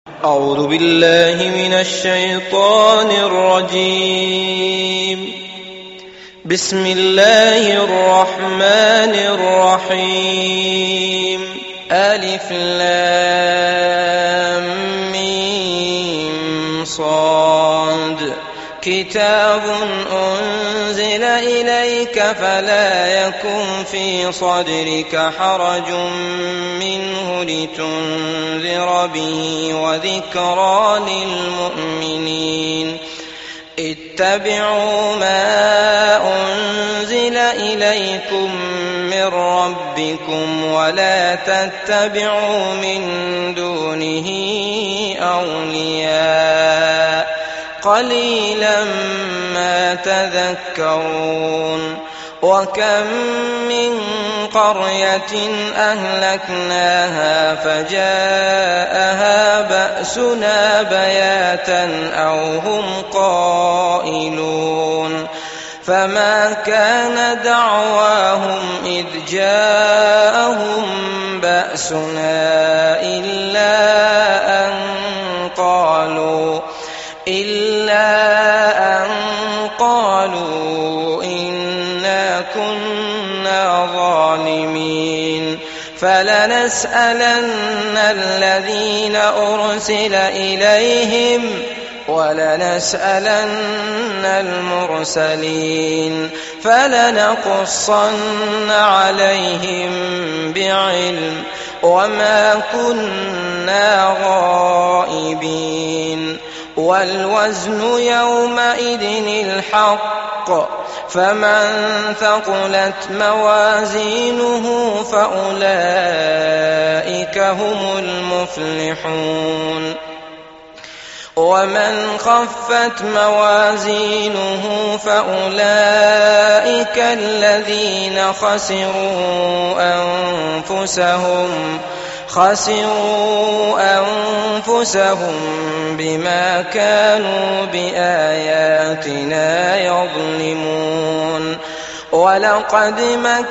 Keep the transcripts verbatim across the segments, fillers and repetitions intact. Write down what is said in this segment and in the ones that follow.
أعوذ بالله من الشيطان الرجيم. بسم الله الرحمن الرحيم. ألف لام ميم صاد. كتاب أنزل إليك فلا يكن في صدرك حرج منه لتنذر به وذكرى للمؤمنين. اتبعوا ما أنزل إليكم من ربكم ولا تتبعوا من دونه أولياء قليلا ما تذكرون. وكم من قرية أهلكناها فجاءها بأسنا بياتا أو هم قائلون. فما كان دعواهم إذ جاءهم بأسنا إلا أن قالوا إلا أن قالوا إنا كنا ظالمين. فلنسألن الذين أرسل إليهم ولنسألن المرسلين. فلنقصن عليهم بعلم وما كنا غائبين. والوزن يومئذ الحق. فمن ثقلت موازينه فأولئك هم المفلحون. ومن خفت موازينه فأولئك الذين خسروا أنفسهم خسروا أنفسهم بما كانوا بآياتنا يظلمون. ولقد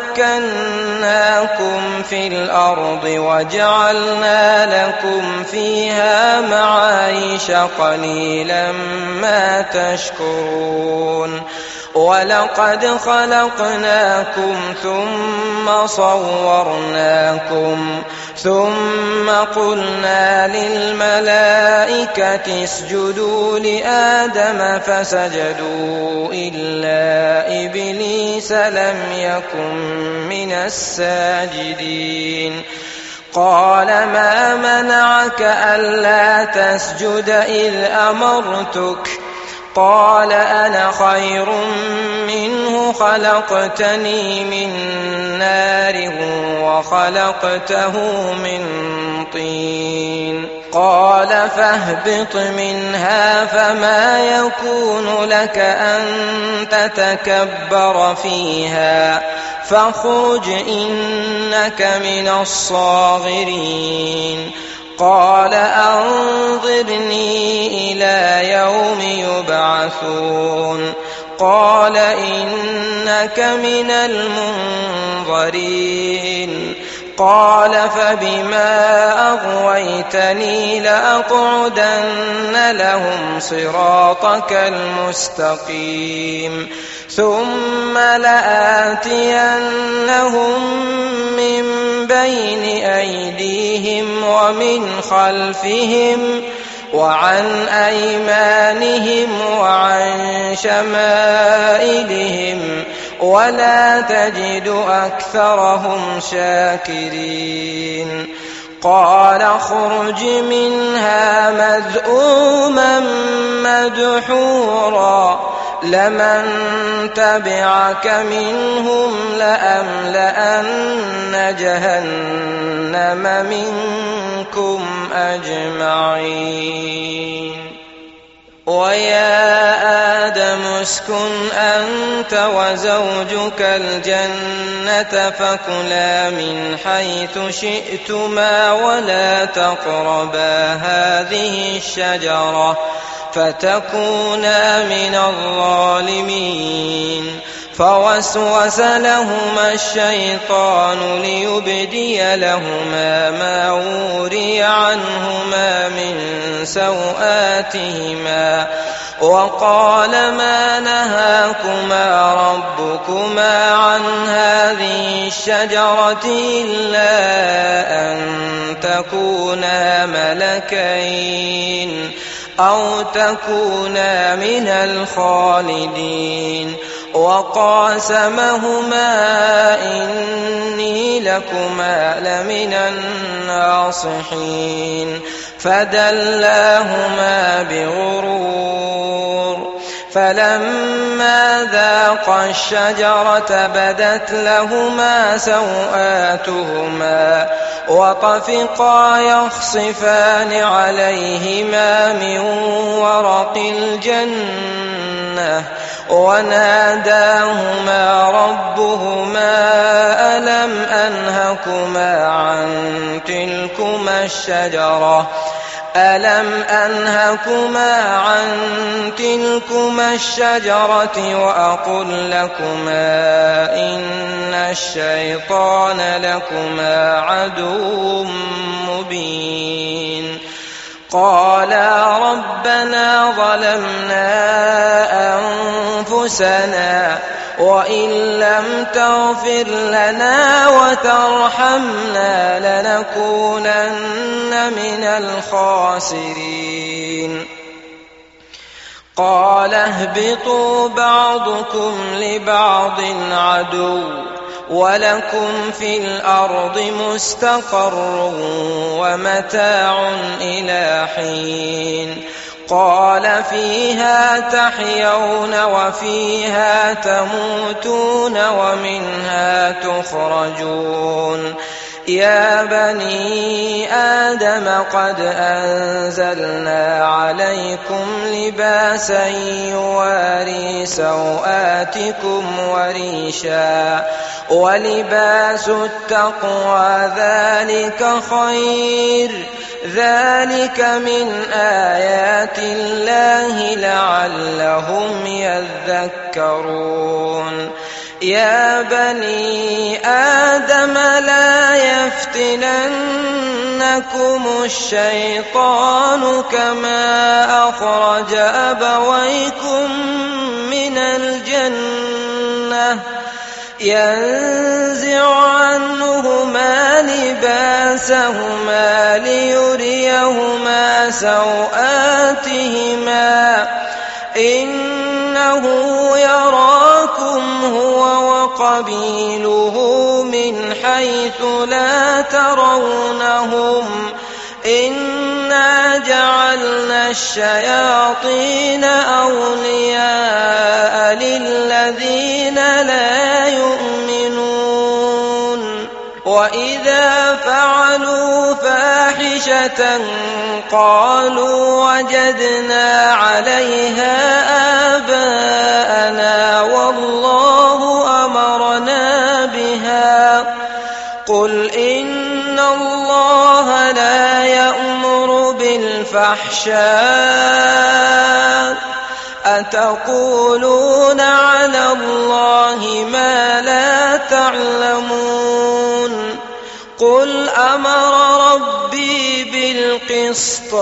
مكناكم في الأرض وجعلنا لكم فيها معايش قليلا ما تشكرون. ولقد خلقناكم ثم صورناكم ثم قلنا للملائكة اسجدوا لآدم فسجدوا إلا إبليس لم يكن من الساجدين. قال ما منعك ألا تسجد إذ أمرتك؟ قال أنا خير منه خلقتني من نار وخلقته من طين. قال فاهبط منها فما يكون لك أن تتكبر فيها فاخرج إنك من الصاغرين. قال أنظرني إلى يوم يبعثون. قال إنك من المنظرين. قال فبما أغويتني لأقعدن لهم صراطك المستقيم ثم لآتينهم من بين أيديهم ومن خلفهم وعن أيمانهم وعن شمائلهم ولا تجد أكثرهم شاكرين. قال اخرج منها مذءوما مدحورا لمن تبعك منهم لأملأن جهنم منكم أجمعين. ويا آدم اسكن أنت وزوجك الجنة فكلا من حيث شئتما ولا تقربا هذه الشجرة فتكونا من الظالمين. فوسوس لهما الشيطان ليبدي لهما ما وري عنهما من سوآتهما وقال ما نهاكما ربكما عن هذه الشجرة إلا أن تكونا ملكين أو تكونا من الخالدين وقاسمهما إني لكما لمن الناصحين فدلاهما بغرور فلما ذاقا الشجرة بدت لهما سوآتهما وطفقا يخصفان عليهما من ورق الجنة وناداهما ربهما ألم أنهكما عن تلكما الشجرة ألم أنهكما عن تلكما الشجرة وأقل لكما إن الشيطان لكما عدو مبين قالا ربنا ظلمنا أنفسنا وإن لم تغفر لنا وترحمنا لنكونن من الخاسرين قال اهبطوا بعضكم لبعض عدو ولكم في الأرض مستقر ومتاع إلى حين قال فيها تحيون وفيها تموتون ومنها تخرجون يا بني آدم قد أنزلنا عليكم لباسا يواري سوآتكم وريشا ولباس التقوى ذلك خير ذلك من آيات الله لعلهم يذكرون يا بني آدم لا يفتننكم الشيطان كما أخرج أبويكم من الجنة ينزع عنهما لباسهما ليريهما سوآتهما إنه يراكم هو وقبيله من حيث لا ترونهم إنا جعلنا الشياطين أولياء للذين لا يؤمنون وإذا فعلوا فاحشة قالوا وجدنا عليها آباءنا والله أمرنا بها قل إن الله لا يأمر بالفحشاء أتقولون على الله ما لا تعلمون قل أمر ربي بالقسط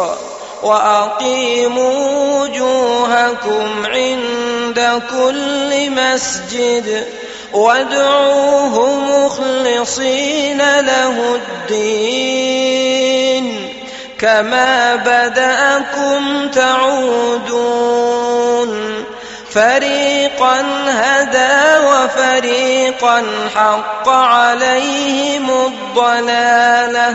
وأقيموا وجوهكم عند كل مسجد وادعوه مخلصين له الدين كما بدأكم تعودون فريقا هدى وفريقا حق عليهم الضلالة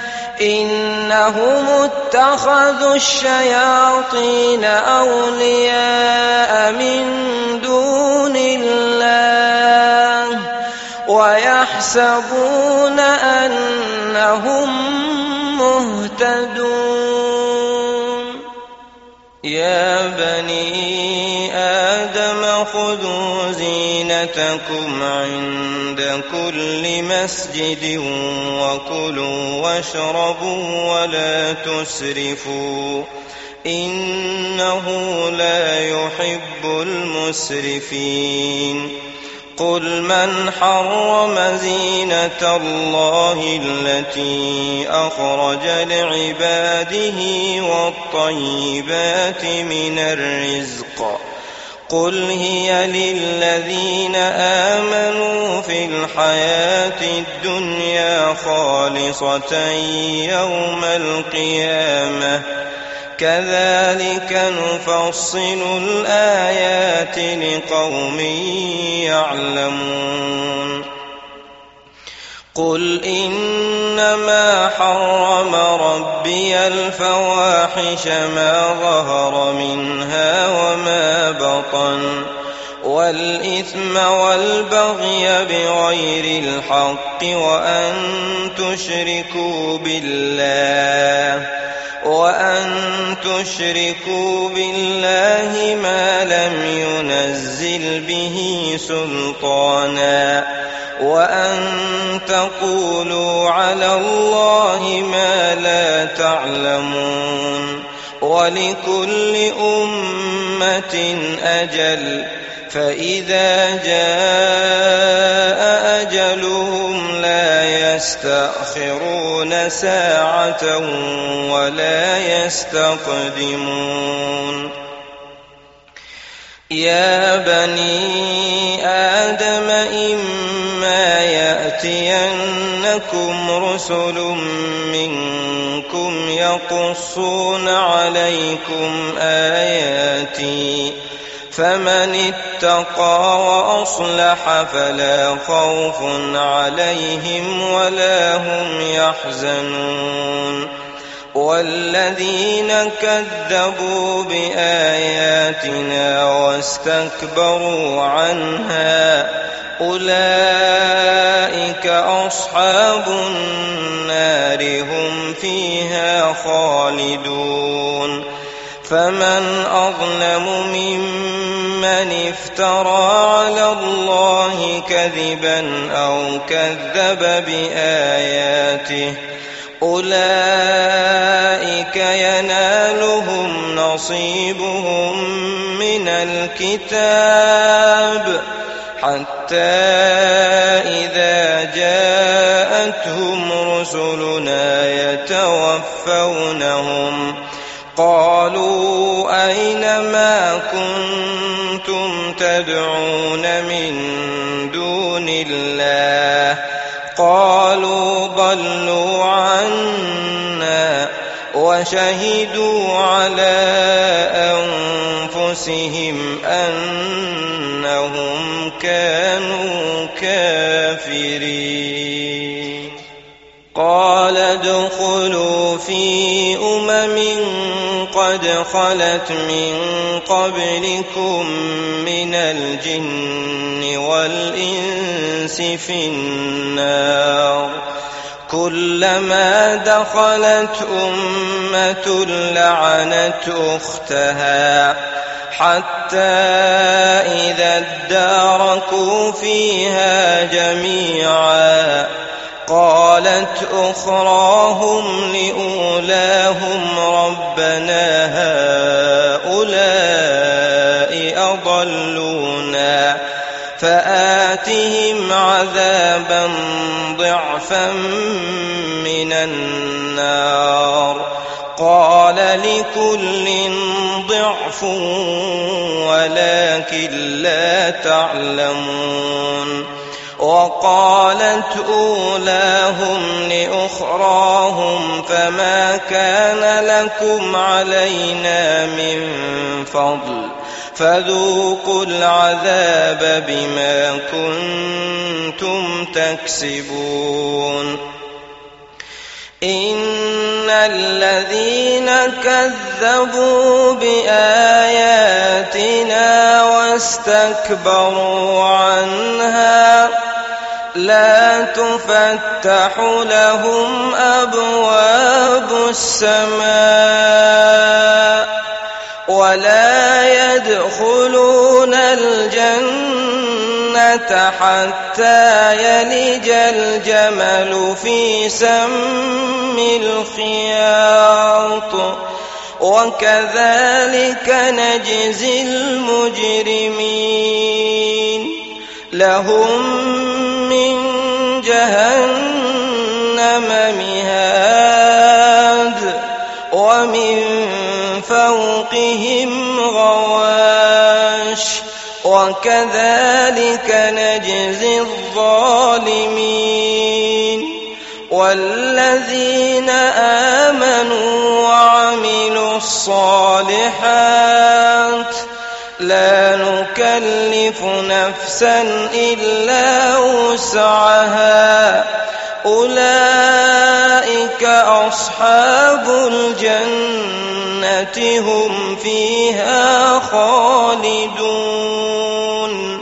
إنهم اتخذوا الشياطين أولياء من دون الله ويحسبون أنهم مهتدون يا بني آدم خذوا زينتكم عند كل مسجد وكلوا واشربوا ولا تسرفوا إنه لا يحب المسرفين قل من حرم زينة الله التي أخرج لعباده والطيبات من الرزق قل هي للذين آمنوا في الحياة الدنيا خالصة يوم القيامة كذلك نفصل الآيات لقوم يعلمون قل إنما حرم ربي الفواحش ما ظهر منها وما بطن والإثم والبغي بغير الحق وأن تشركوا بالله وأن تشركوا بالله ما لم ينزل به سلطانا وأن تقولوا على الله ما لا تعلمون ولكل أمة أجل فإذا جاء أجلهم لا يستأخرون ساعة ولا يستقدمون يا بني آدم إما يأتينكم رسل منكم يقصون عليكم آياتي فمن اتقى وأصلح فلا خوف عليهم ولا هم يحزنون والذين كذبوا بآياتنا واستكبروا عنها أولئك أصحاب النار هم فيها خالدون فمن أظلم ممن افترى على الله كذبا أو كذب بآياته أولئك ينالهم نصيبهم من الكتاب حتى إذا جاءتهم رسلنا يتوفونهم قالوا أين ما كنتم تدعون من دون الله قالوا ضلوا عنا وشهدوا على أنفسهم أنهم كانوا كافرين قال ادخلوا في أمم قد خلت من قبلكم من الجن والإنس في النار كلما دخلت أمة لعنت أختها حتى إذا اداركوا فيها جميعا قالت أخراهم لأولاهم ربنا هؤلاء أضلونا فآتهم عذابا ضعفا من النار قال لكل ضعف ولكن لا تعلمون وقالت أولاهم لأخراهم فما كان لكم علينا من فضل فذوقوا العذاب بما كنتم تكسبون إن الذين كذبوا بآياتنا واستكبروا عنها لا تفتح لهم أبواب السماء ولا يدخلون الجنة حتى يلج الجمل في سم الخياط وكذلك نجزي المجرمين لهم من جهنم مهاد ومن فوقهم غواش وكذلك نجزي الظالمين والذين آمنوا وعملوا الصالحات لا نكلف نفسا إلا وسعها أولئك أصحاب الجنة هم فيها خالدون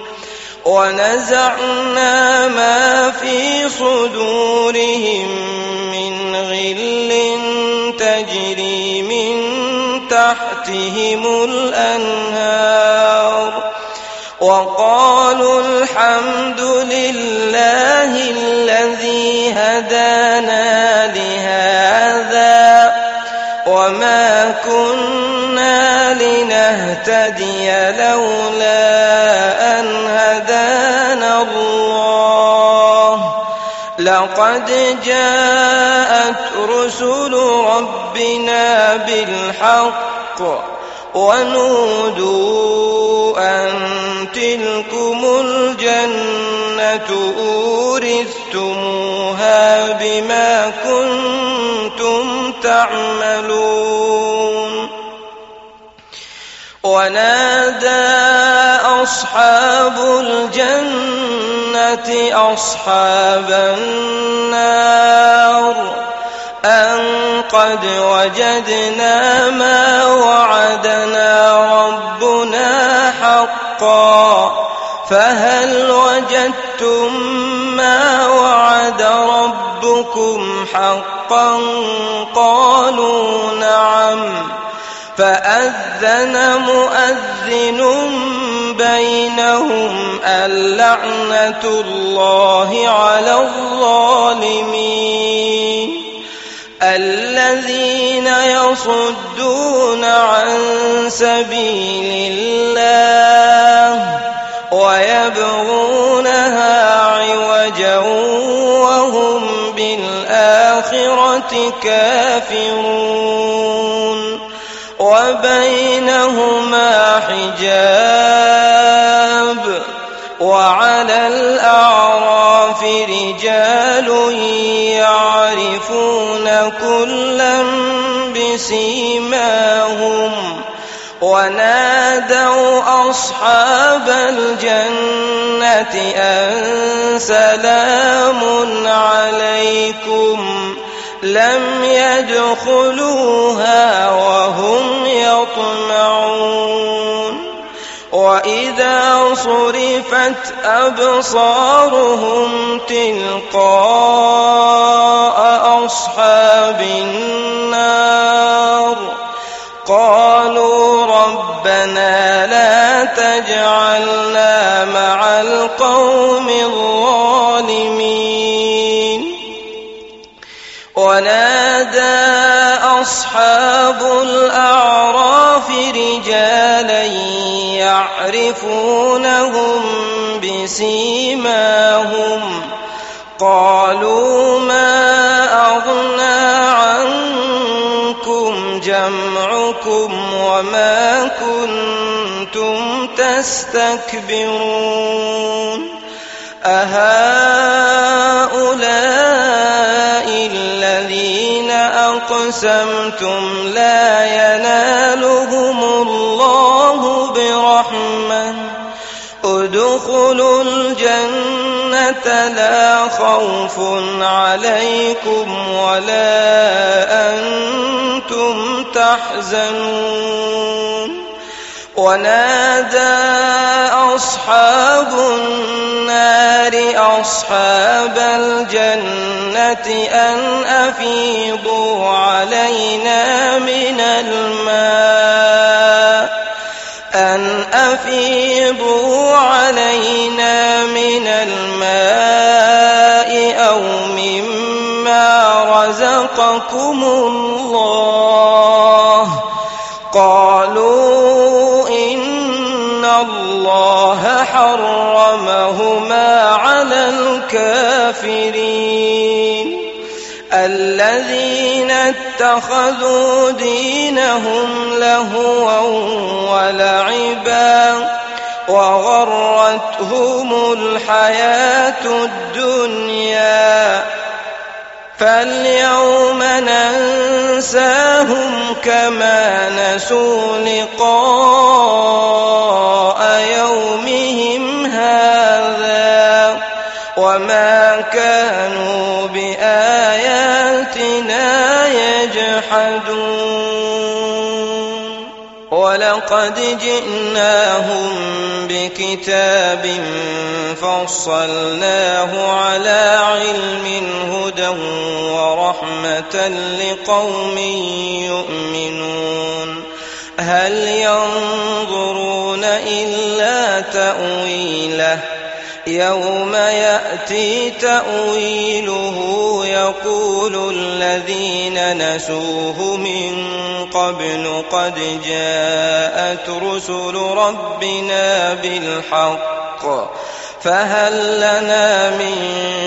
ونزعنا ما في صدورهم من غل تجري من تحتهم الأنهار وقالوا الحمد لله الذي هدانا لهذا وما كنا لنهتدي لولا أن هدانا الله لقد جاءت رسل ربنا بالحق ونودوا أن تلكم الجنة أورثتموها بما كنتم تعملون ونادى أصحاب الجنة أصحاب النار أن قد وجدنا ما وعدنا ربنا حقا فهل وجدتم ما وعد ربكم حقا قالوا نعم فأذن مؤذن بينهم اللعنة الله على الظالمين الذين يصدون عن سبيل الله ويبغونها عوجا وهم بالآخرة كافرون وبينهما حجاب وعلى الأعراف رجال يعرفون كلا بسيماهم ونادوا أصحاب الجنة أن سلام عليكم لم يدخلوها وهم يطمعون وإذا صرفت أبصارهم تلقاء أصحاب النار قالوا ربنا لا تجعلنا مع القوم الظالمين ونادى أصحاب الأعراف رجالا يعرفونهم بسيماهم قالوا ما أغنى عنكم جمعكم وما كنتم تستكبرون أهؤلاء الذين أقسمتم لا ينالهم الله برحمة ادخلوا الجنة لا خوف عليكم ولا أنتم تحزنون ونادى أصحاب النار أصحاب الجنة أن أفيضوا علينا من الماء أن أفيضوا علينا من الماء أو مما رزقكم الله قالوا إن الله حرم حرمهما على الكافرين الذين اتخذوا دينهم لهوا ولعبا وغرتهم الحياة الدنيا فاليوم ننساهم كما نسوا لقاء يومهم هذا وما كانوا بآياتنا يجحدون ولقد جئناهم بكتاب فصلناه على علم هدى ورحمة لقوم يؤمنون هل ينظرون إلا تأويله يوم يأتي تأويله يقول الذين نسوه من قبل قد جاءت رسل ربنا بالحق فهل لنا من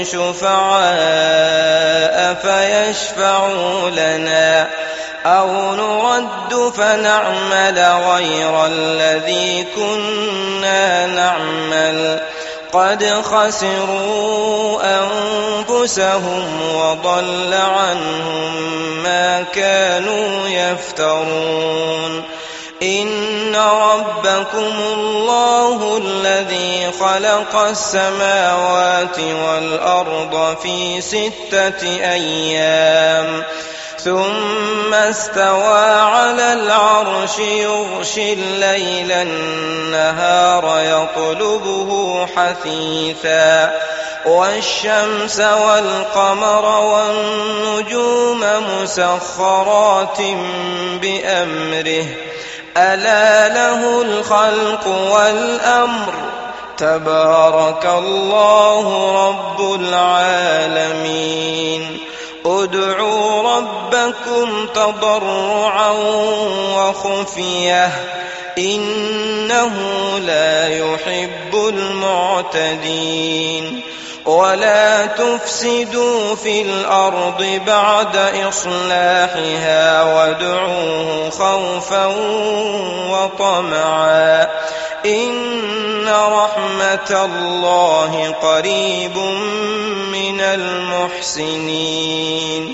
شفعاء فيشفعوا لنا أو نرد فنعمل غير الذي كنا نعمل قد خسروا أنفسهم وضل عنهم ما كانوا يفترون إن ربكم الله الذي خلق السماوات والأرض في ستة أيام ثم استوى على العرش يغشي الليل النهار يطلبه حثيثا والشمس والقمر والنجوم مسخرات بأمره ألا له الخلق والأمر تبارك الله رب العالمين ادعوا ربكم تضرعا وخفية إنه لا يحب المعتدين ولا تفسدوا في الأرض بعد إصلاحها وادعوه خوفا وطمعا إن رحمة الله قريب من المحسنين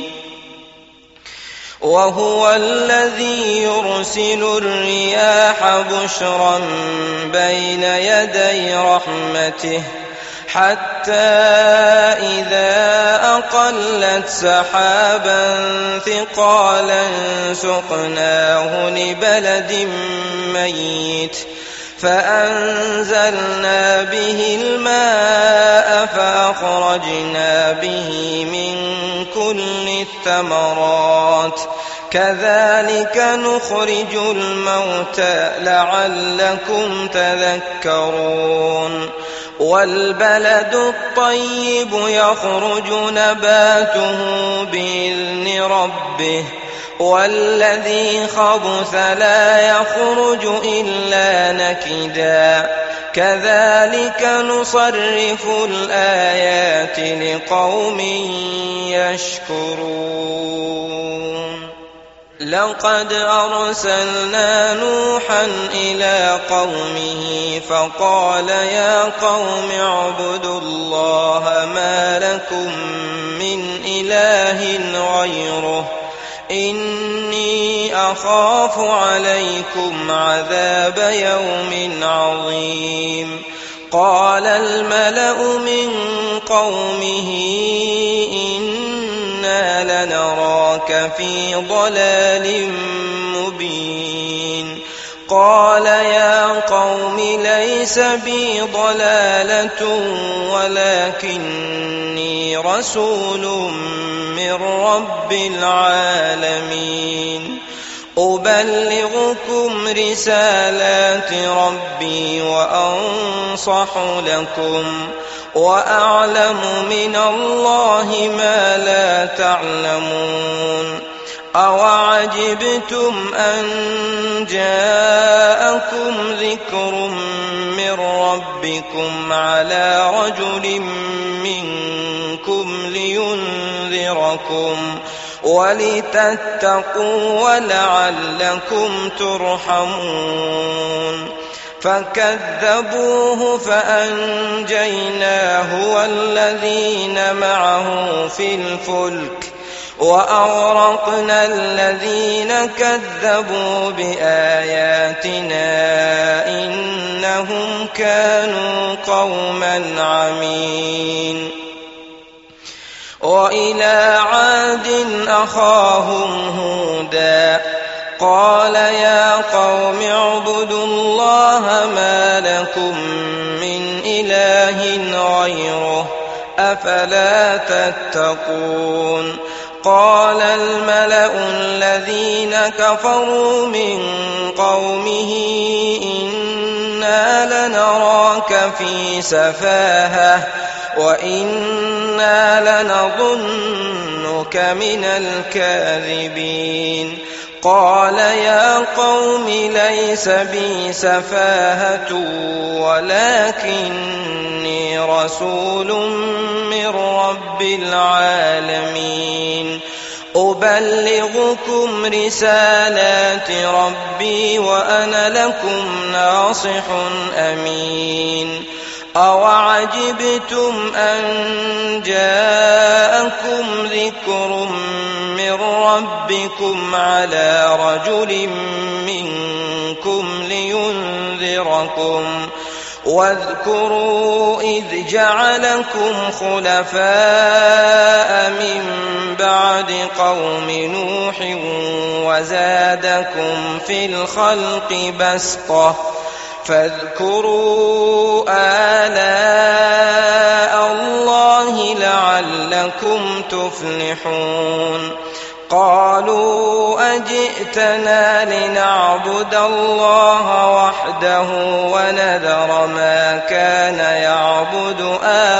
وهو الذي يرسل الرياح بشرا بين يدي رحمته حتى إذا أقلت سحابا ثقالا سقناه لبلد ميت فأنزلنا به الماء فأخرجنا به من كل الثمرات كذلك نخرج الموتى لعلكم تذكرون والبلد الطيب يخرج نباته بإذن ربه والذي خبث لا يخرج إلا نكدا كذلك نصرف الآيات لقوم يشكرون لقد أرسلنا نوحا إلى قومه فقال يا قوم اعبدوا الله ما لكم من إله غيره إني أخاف عليكم عذاب يوم عظيم قال الملأ من قومه إنا لنراك في ضلال مبين قال يا قوم ليس بي ضلالة ولكني رسول من رب العالمين أبلغكم رسالات ربي وأنصح لكم وأعلم من الله ما لا تعلمون أوعجبتم أن جاءكم ذكر من ربكم ربكم على رجل منكم لينذركم ولتتقوا ولعلكم ترحمون فكذبوه فأنجيناه والذين معه في الفلك وأغرقنا الذين كذبوا بآياتنا إنهم كانوا قوما عمين وإلى عاد أخاهم هودا قال يا قوم اعبدوا الله ما لكم من إله غيره أفلا تتقون قال الملأ الذين كفروا من قومه إنا لنراك في سفاهة وإنا لنظنك من الكاذبين قال يا قوم ليس بي سفاهة ولكني رسول من رب العالمين أبلغكم رسالات ربي وأنا لكم ناصح أمين أوعجبتم أن جاءكم ذكر من ربكم على رجل منكم لينذركم واذكروا إذ جعلكم خلفاء من بعد قوم نوح وزادكم في الخلق بسطة فاذكروا آلاء الله لعلكم تفلحون قالوا أجئتنا لنعبد الله وحده ونذر ما كان يعبد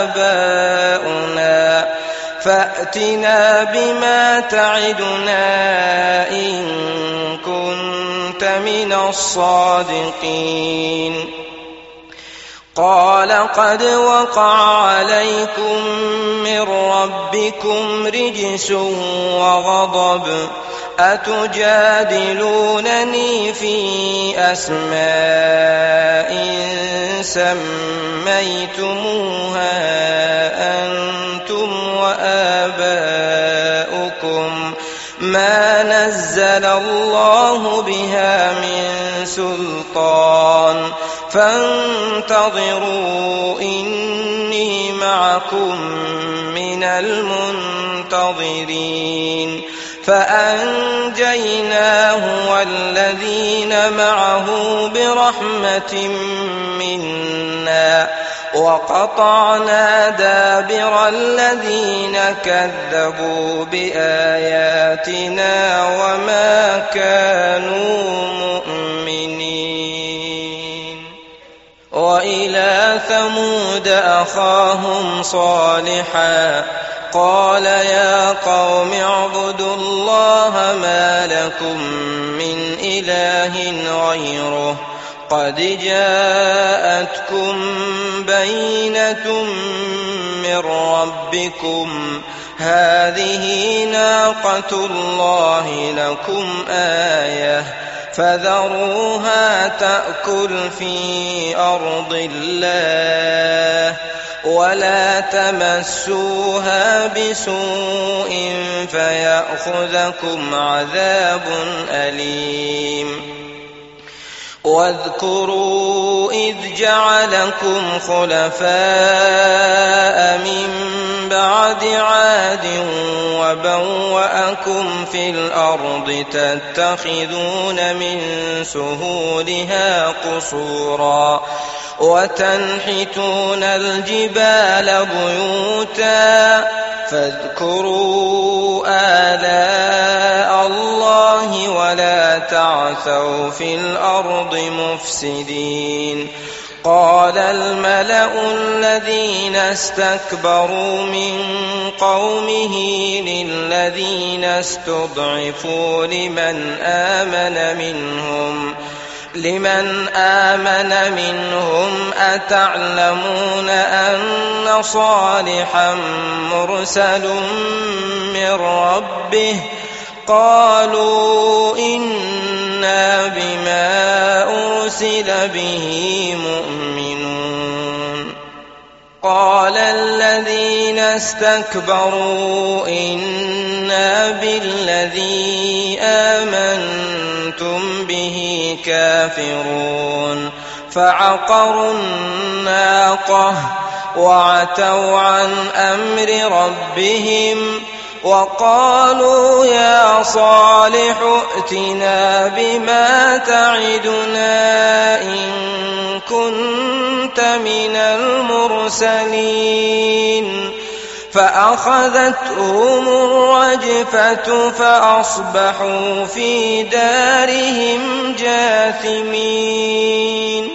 آباؤنا فأتنا بما تعدنا إن كنت من الصادقين قال قد وقع عليكم من ربكم رجس وغضب أتجادلونني في أسماء سميتموها أنتم وآباؤكم ما نزل الله بها من سلطان فانتظروا إني معكم من المنتظرين فأنجيناه والذين معه برحمة منا وقطعنا دابر الذين كذبوا بآياتنا وما كانوا مؤمنين وإلى ثمود أخاهم صالحا قال يا قوم اعبدوا الله ما لكم من إله غيره قد جاءتكم بينة من ربكم هذه ناقة الله لكم آية فذروها تأكل في أرض الله ولا تمسوها بسوء فيأخذكم عذاب أليم واذكروا إذ جعلكم خلفاء من بعد عاد وبوأكم في الأرض تتخذون من سهولها قصورا وتنحتون الجبال بيوتا فاذكروا آلاء الله ولا تعثوا في الأرض مفسدين قال الملأ الذين استكبروا من قومه للذين استضعفوا لمن آمن منهم لمن آمن منهم أتعلمون أن صالحا مرسل من ربه قالوا إنا بما أرسل به مؤمنون قال الذين استكبروا إنا بالذي آمنتم به كافرون فعقروا الناقة وعتوا عن أمر ربهم وقالوا يا صالح ائتنا بما تعدنا إن كنت من المرسلين فأخذتهم الرجفة فأصبحوا في دارهم جاثمين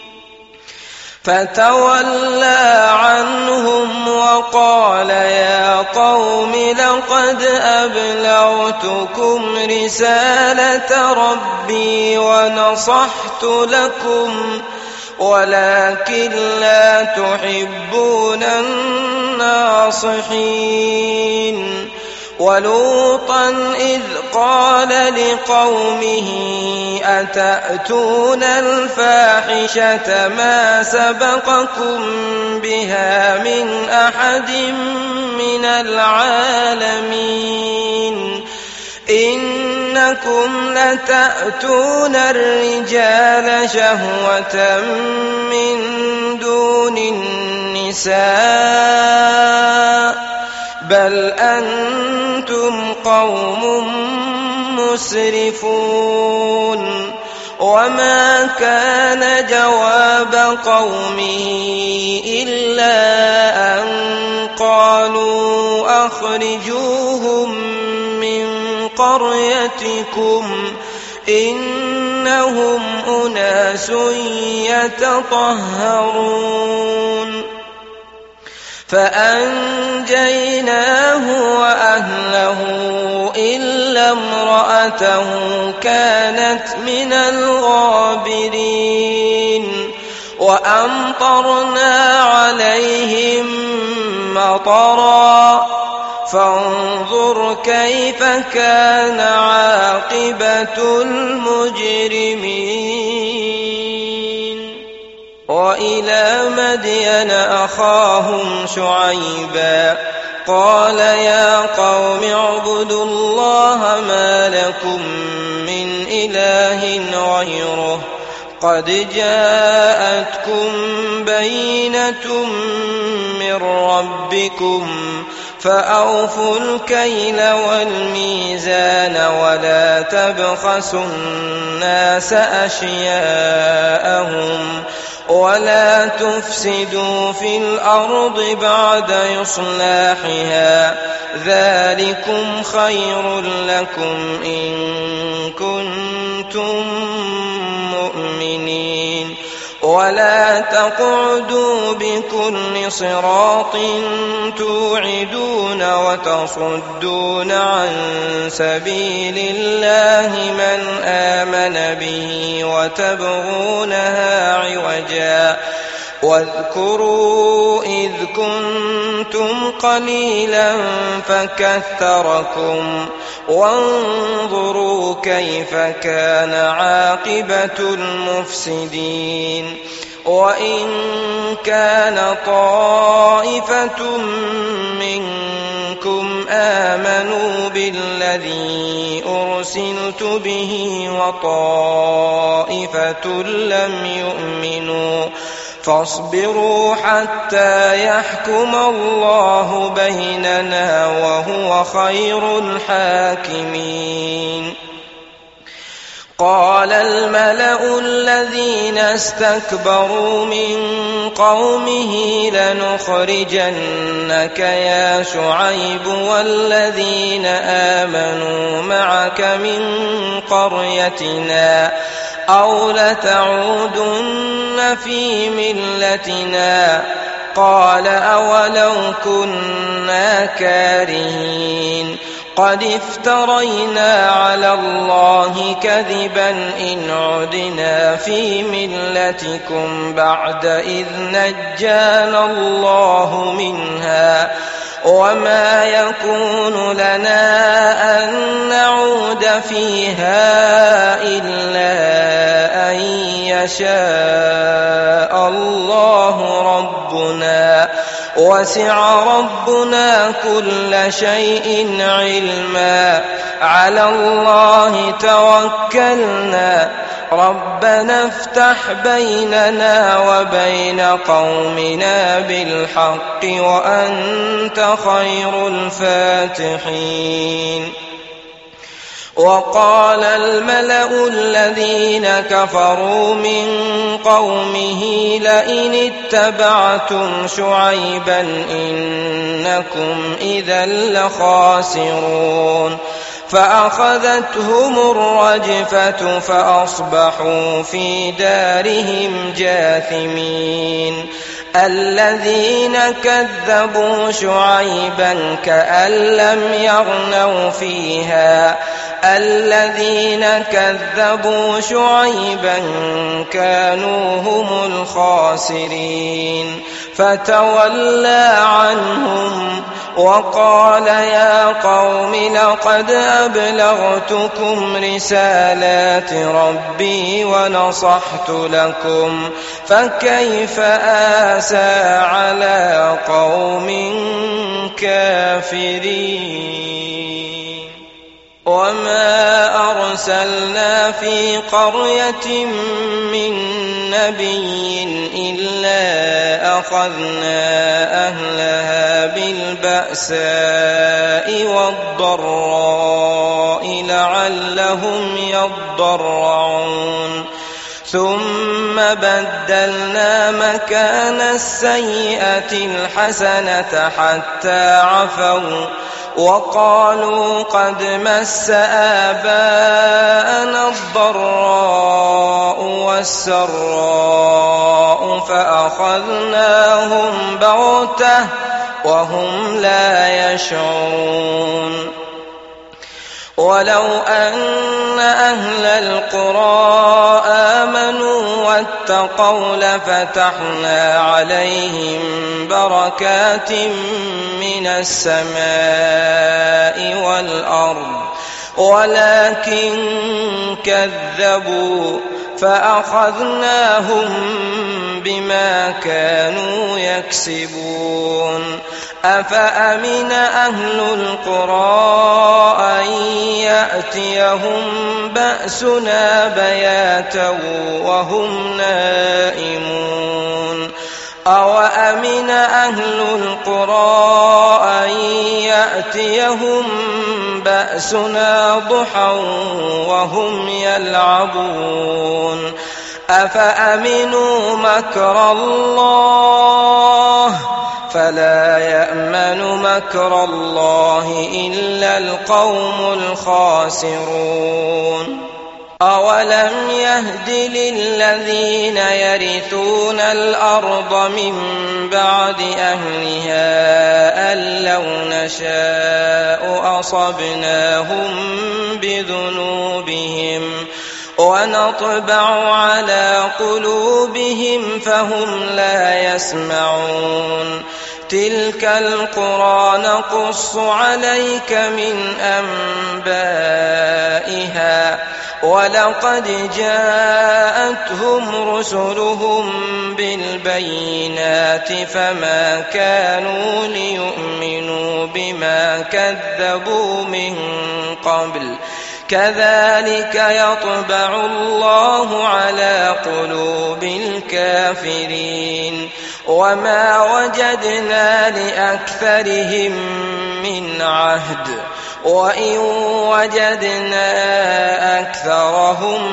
فتولى عنهم وقال يا قوم لقد أبلغتكم رسالة ربي ونصحت لكم ولكن لا تحبون الناصحين ولوطا إذ قال لقومه أتأتون الفاحشة ما سبقكم بها من أحد من العالمين إنكم لتأتون الرجال شهوة من دون النساء بل أنتم قوم مسرفون وما كان جواب قومه إلا أن قالوا أخرجوهم من قريتكم إنهم أناس يتطهرون فأنجيناه وأهله إلا امرأته كانت من الغابرين وأمطرنا عليهم مطرا فانظر كيف كان عاقبة المجرمين وإلى مدين أخاهم شعيبا قال يا قوم اعبدوا الله ما لكم من إله غيره قد جاءتكم بينة من ربكم فأوفوا الكيل والميزان ولا تبخسوا الناس أشياءهم ولا تفسدوا في الأرض بعد إصلاحها ذلكم خير لكم إن كنتم مؤمنين ولا تقعدوا بكل صراط توعدون وتصدون عن سبيل الله من آمن به وتبغونها عوجا واذكروا إذ كنتم قليلا فكثركم وانظروا كيف كان عاقبة المفسدين وإن كان طائفة منكم آمنوا بالذي أرسلت به وطائفة لم يؤمنوا فاصبروا حتى يحكم الله بيننا وهو خير الحاكمين قال الملأ الذين استكبروا من قومه لنخرجنك يا شعيب والذين آمنوا معك من قريتنا أو لتعودن في ملتنا قال أولو كنا كارهين قد افترينا على الله كذبا إن عدنا في ملتكم بعد إذ نجانا الله منها وما يكون لنا أن نعود فيها إلا أن يشاء الله ربنا وسع ربنا كل شيء علما على الله توكلنا ربنا افتح بيننا وبين قومنا بالحق وأنت خير الفاتحين. وقال الملأ الذين كفروا من قومه لئن اتبعتم شعيبا إنكم إذا لخاسرون فأخذتهم الرجفة فأصبحوا في دارهم جاثمين. الذين كذبوا شعيبا كأن لم يغنوا فيها الذين كذبوا شعيبا كانوا هم الخاسرين فتولى عنهم وقال يا قوم لقد أبلغتكم رسالات ربي ونصحت لكم فكيف آسى على قوم كافرين. وما أرسلنا في قرية من نبي إلا أخذنا أهلها بالبأساء والضراء لعلهم يضرعون ثم بدلنا مكان السيئة الحسنة حتى عفوا وقالوا قد مس آباءنا الضراء والسراء فأخذناهم بغتة وهم لا يشعرون. ولو أن أهل القرى آمنوا واتقوا لفتحنا عليهم بركات من السماء والأرض ولكن كذبوا فأخذناهم بما كانوا يكسبون. أفأمن أهل القرى أن يأتيهم بأسنا بياتا وهم نائمون أوأمن أهل القرى أن يأتيهم بأسنا ضحى وهم يلعبون أفأمنوا مكر الله فلا يأمن مكر الله إلا القوم الخاسرون. أولم يهد للذين يرثون الأرض من بعد أهلها أن لو نشاء أصبناهم بذنوبهم ونطبع على قلوبهم فهم لا يسمعون. تلك القرى نقص عليك من أنبائها ولقد جاءتهم رسلهم بالبينات فما كانوا ليؤمنوا بما كذبوا من قبل كذلك يطبع الله على قلوب الكافرين. وما وجدنا لأكثرهم من عهد وإن وجدنا أكثرهم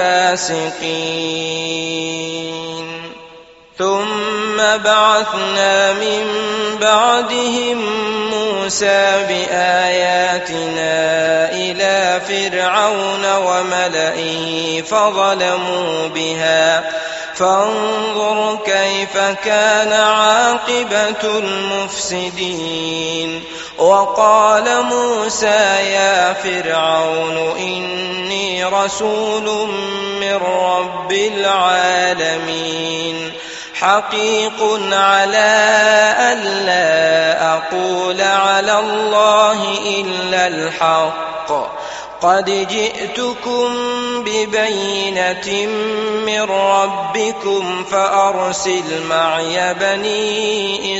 لفاسقين. ثم بعثنا من بعدهم موسى بآياتنا إلى فرعون وملئه فظلموا بها فانظر كيف كان عاقبة المفسدين. وقال موسى يا فرعون إني رسول من رب العالمين حقيق على ألا أقول على الله إلا الحق قد جئتكم ببينة من ربكم فأرسل معي بني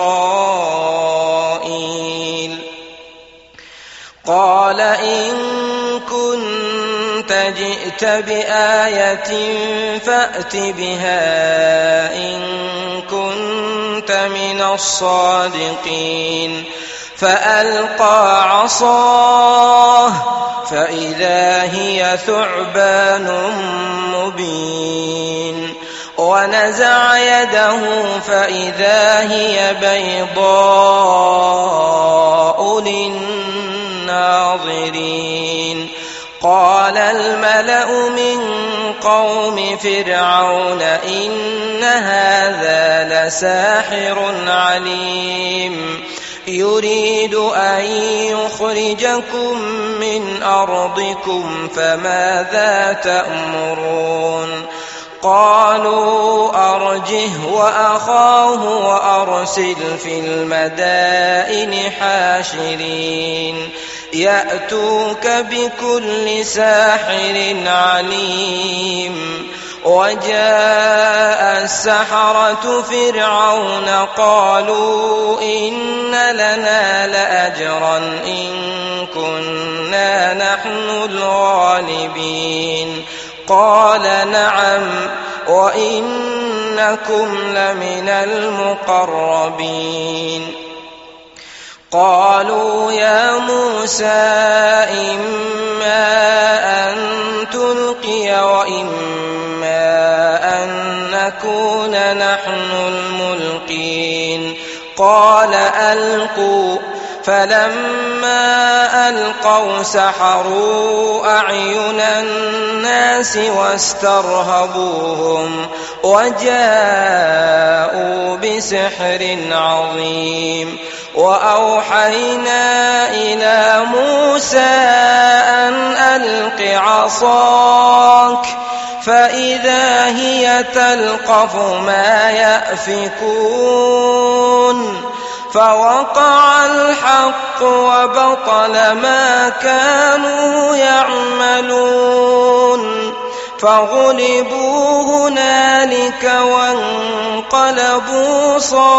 إسرائيل قال إن كنت جئت بآية فأت بها إن كنت من الصادقين فألقى عصاه فإذا هي ثعبان مبين ونزع يده فإذا هي بيضاء للناظرين قال الملأ من قوم فرعون إن هذا لساحر عليم يريد أن يخرجكم من أرضكم فماذا تأمرون قالوا أرجه وأخاه وأرسل في المدائن حاشرين يأتوك بكل ساحر عليم وجاء السحرة فرعون قالوا إن لنا لأجرا إن كنا نحن الغالبين قال نعم وإنكم لمن المقربين قالوا يا موسى إما أن تلقي وإما أن نكون نحن الملقين قال ألقوا فلما ألقوا سحروا أعين الناس واسترهبوهم وجاءوا بسحر عظيم وأوحينا إلى موسى أن ألق عصاك فإذا هي تلقف ما يأفكون فوقع الحق وبطل ما كانوا يعملون فغلبوا هنالك وانقلبوا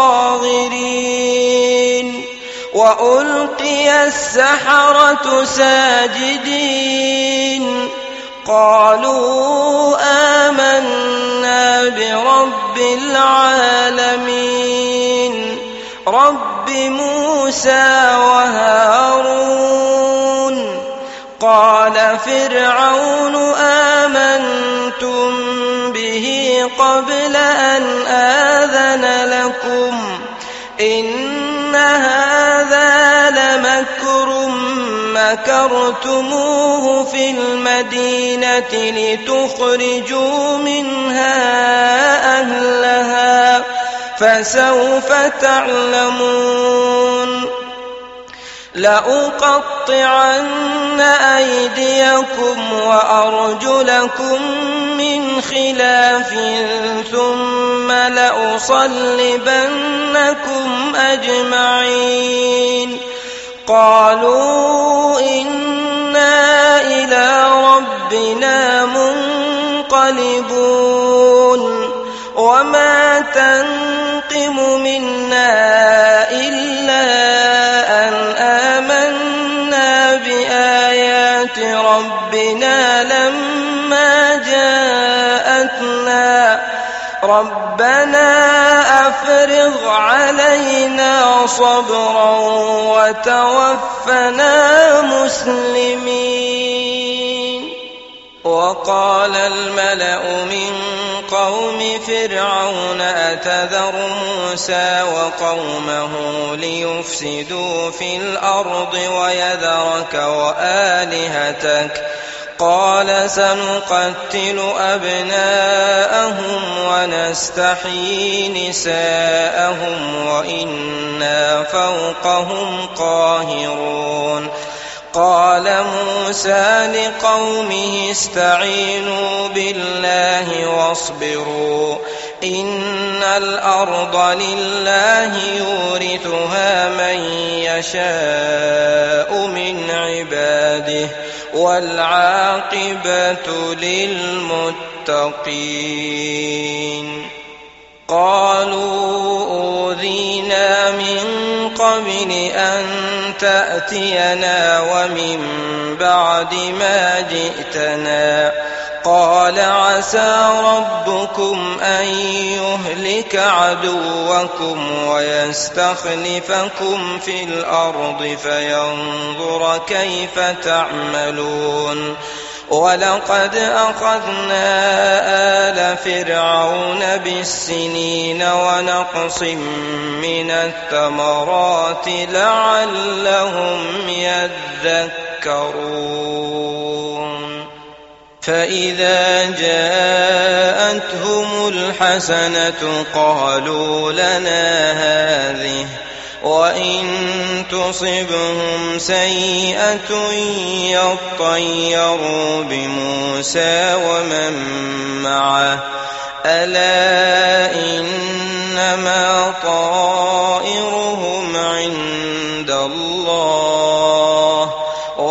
صاغرين وألقي السحرة ساجدين قالوا آمنا برب العالمين رب موسى وهارون قال فرعون آمنتم به قبل أن آذن لكم إن هذا لمكر مكرتموه في المدينة لتخرجوا منها أهلها فسوف تعلمون لأقطعن أيديكم وأرجلكم من خلاف ثم لأصلبنكم أجمعين قالوا إنا إلى ربنا منقلبون وما تنقم منا إلا أن آمنا بآيات ربنا لما جاءتنا ربنا أفرغ علينا صبرا وتوفنا مسلمين وقال الملأ من قوم فرعون أتذر موسى وقومه ليفسدوا في الأرض ويذرك وآلهتك قال سنقتل أبناءهم ونستحيي نساءهم وإنا فوقهم قاهرون. قال موسى لقومه استعينوا بالله واصبروا إن الأرض لله يورثها من يشاء من عباده والعاقبة للمتقين. قالوا أوذينا من قبل أن تأتينا ومن بعد ما جئتنا. قال عسى ربكم أن يهلك عدوكم ويستخلفكم في الأرض فينظر كيف تعملون. ولقد أخذنا آل فرعون بالسنين ونقص من الثمرات لعلهم يذكرون. فإذا جاءتهم الحسنة قالوا لنا هذه وإن تصبهم سيئة يطيروا بموسى ومن معه ألا إنما طائرهم عند الله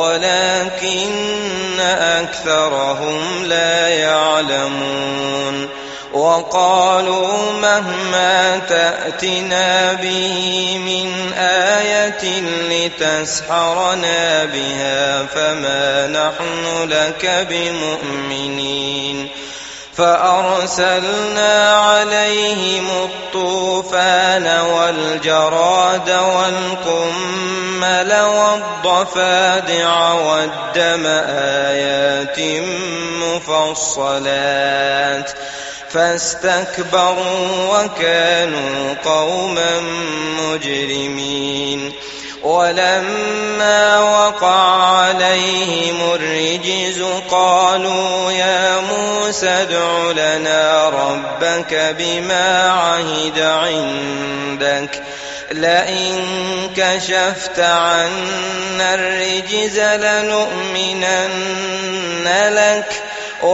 ولكن أكثرهم لا يعلمون. وقالوا مهما تأتنا به من آية لتسحرنا بها فما نحن لك بمؤمنين. فأرسلنا عليهم الطوفان والجراد والقمل والضفادع والدم آيات مفصلات فاستكبروا وكانوا قوما مجرمين. ولما وقع عليهم الرجز قالوا يا موسى ادع لنا ربك بما عهد عندك لئن كشفت عنا الرجز لنؤمنن لك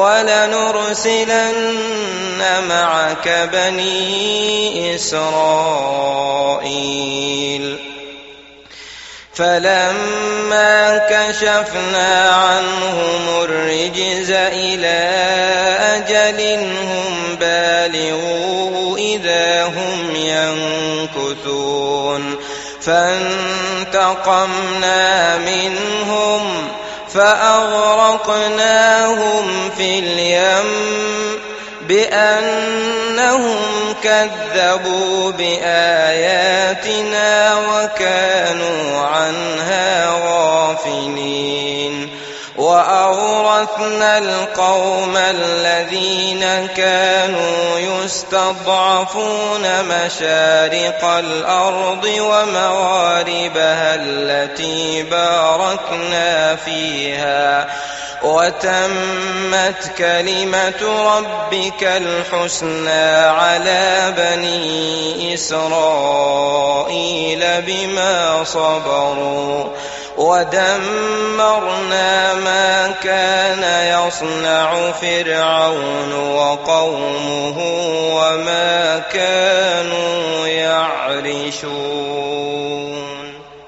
ولنرسلن معك بني إسرائيل. فلما كشفنا عنهم الرجز إلى أجل هم بالغوه إذا هم ينكثون. فانتقمنا منهم فأغرقناهم في اليم بأنهم كذبوا بآياتنا وكانوا عنها غافلين. وأورثنا القوم الذين كانوا يستضعفون مشارق الأرض ومغاربها التي باركنا فيها وتمت كلمة ربك الحسنى على بني إسرائيل بما صبروا ودمرنا ما كان يصنع فرعون وقومه وما كانوا يعرشون.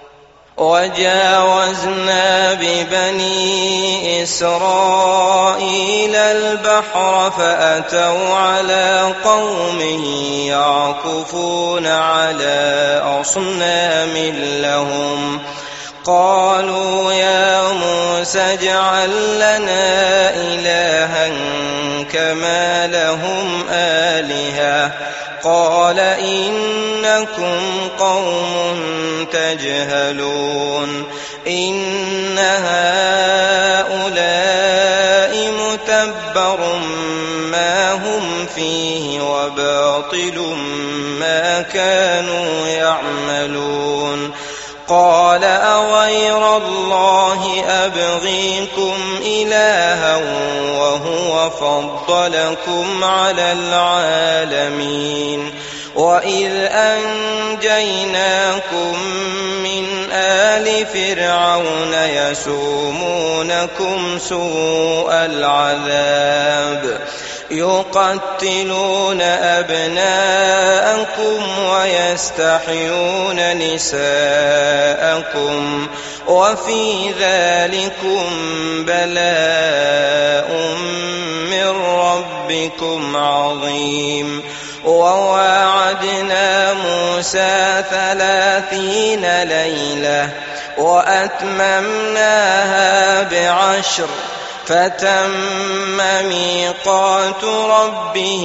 وجاوزنا ببني إسرائيل البحر فأتوا على قوم يعكفون على أصنام لهم قالوا يا موسى اجعل لنا إلها كما لهم آلهة قال إنكم قوم تجهلون. إن هؤلاء متبر ما هم فيه وباطل ما كانوا يعملون. قال أغير الله أبغيكم إلها وهو فضلكم على العالمين وإذ أنجيناكم من آل فرعون يسومونكم سوء العذاب يقتلون أبناءكم ويستحيون نساءكم وفي ذلكم بلاء من ربكم عظيم وواعدنا موسى ثلاثين ليلة وأتممناها بعشر فتم ميقات ربه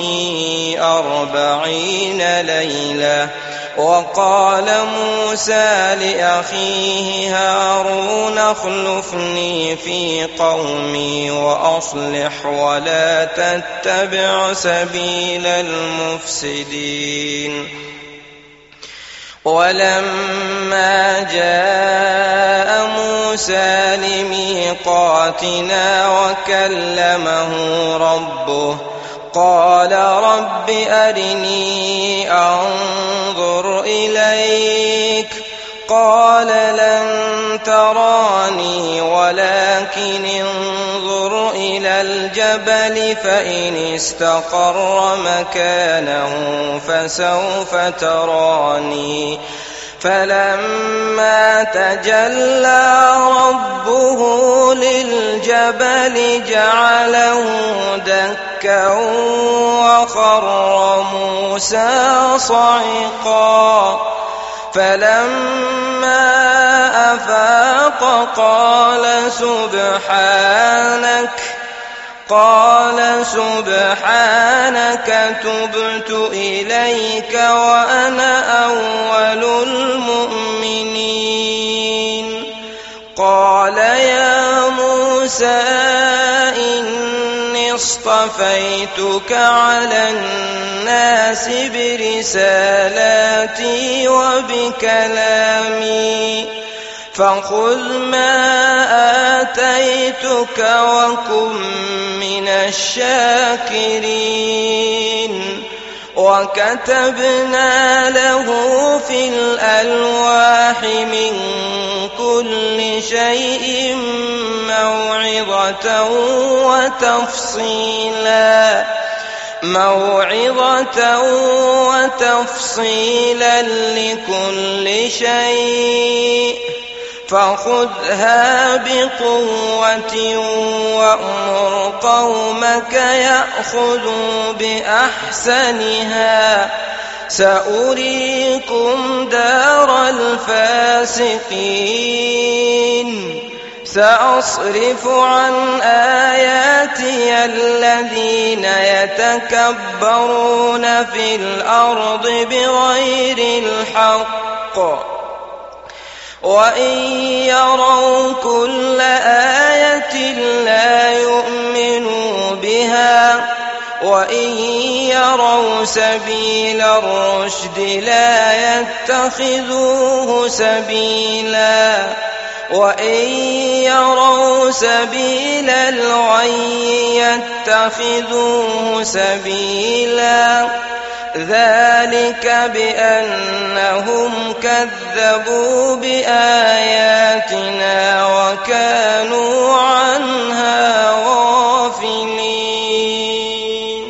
أربعين ليلة وقال موسى لأخيه هارون اخلفني في قومي وأصلح ولا تتبع سبيل المفسدين ولما جاء موسى لميقاتنا وكلمه ربه قال رب أرني أنظر إليك قال لن تراني ولكن انظر إلى الجبل فإن استقر مكانه فسوف تراني فلما تجلى ربه للجبل جعله دكا وخر موسى صعقا فلما أفاق قال سبحانك قال سبحانك تبت إليك وأنا أول المؤمنين قال يا موسى إني اصطفيتك على الناس برسالاتي وبكلامي فخذ ما آتيتك وكن من الشاكرين وكتبنا له في الألواح من كل شيء موعظة وتفصيلا موعظة وتفصيلا لكل شيء فخذها بقوة وأمر قومك يأخذوا بأحسنها سأريكم دار الفاسقين سأصرف عن آياتي الذين يتكبرون في الأرض بغير الحق وإن يروا كل آية لا يؤمنوا بها وإن يروا سبيل الرشد لا يتخذوه سبيلا وإن يروا سبيل الغي يتخذوه سبيلا ذلك بأنهم كذبوا بآياتنا وكانوا عنها غافلين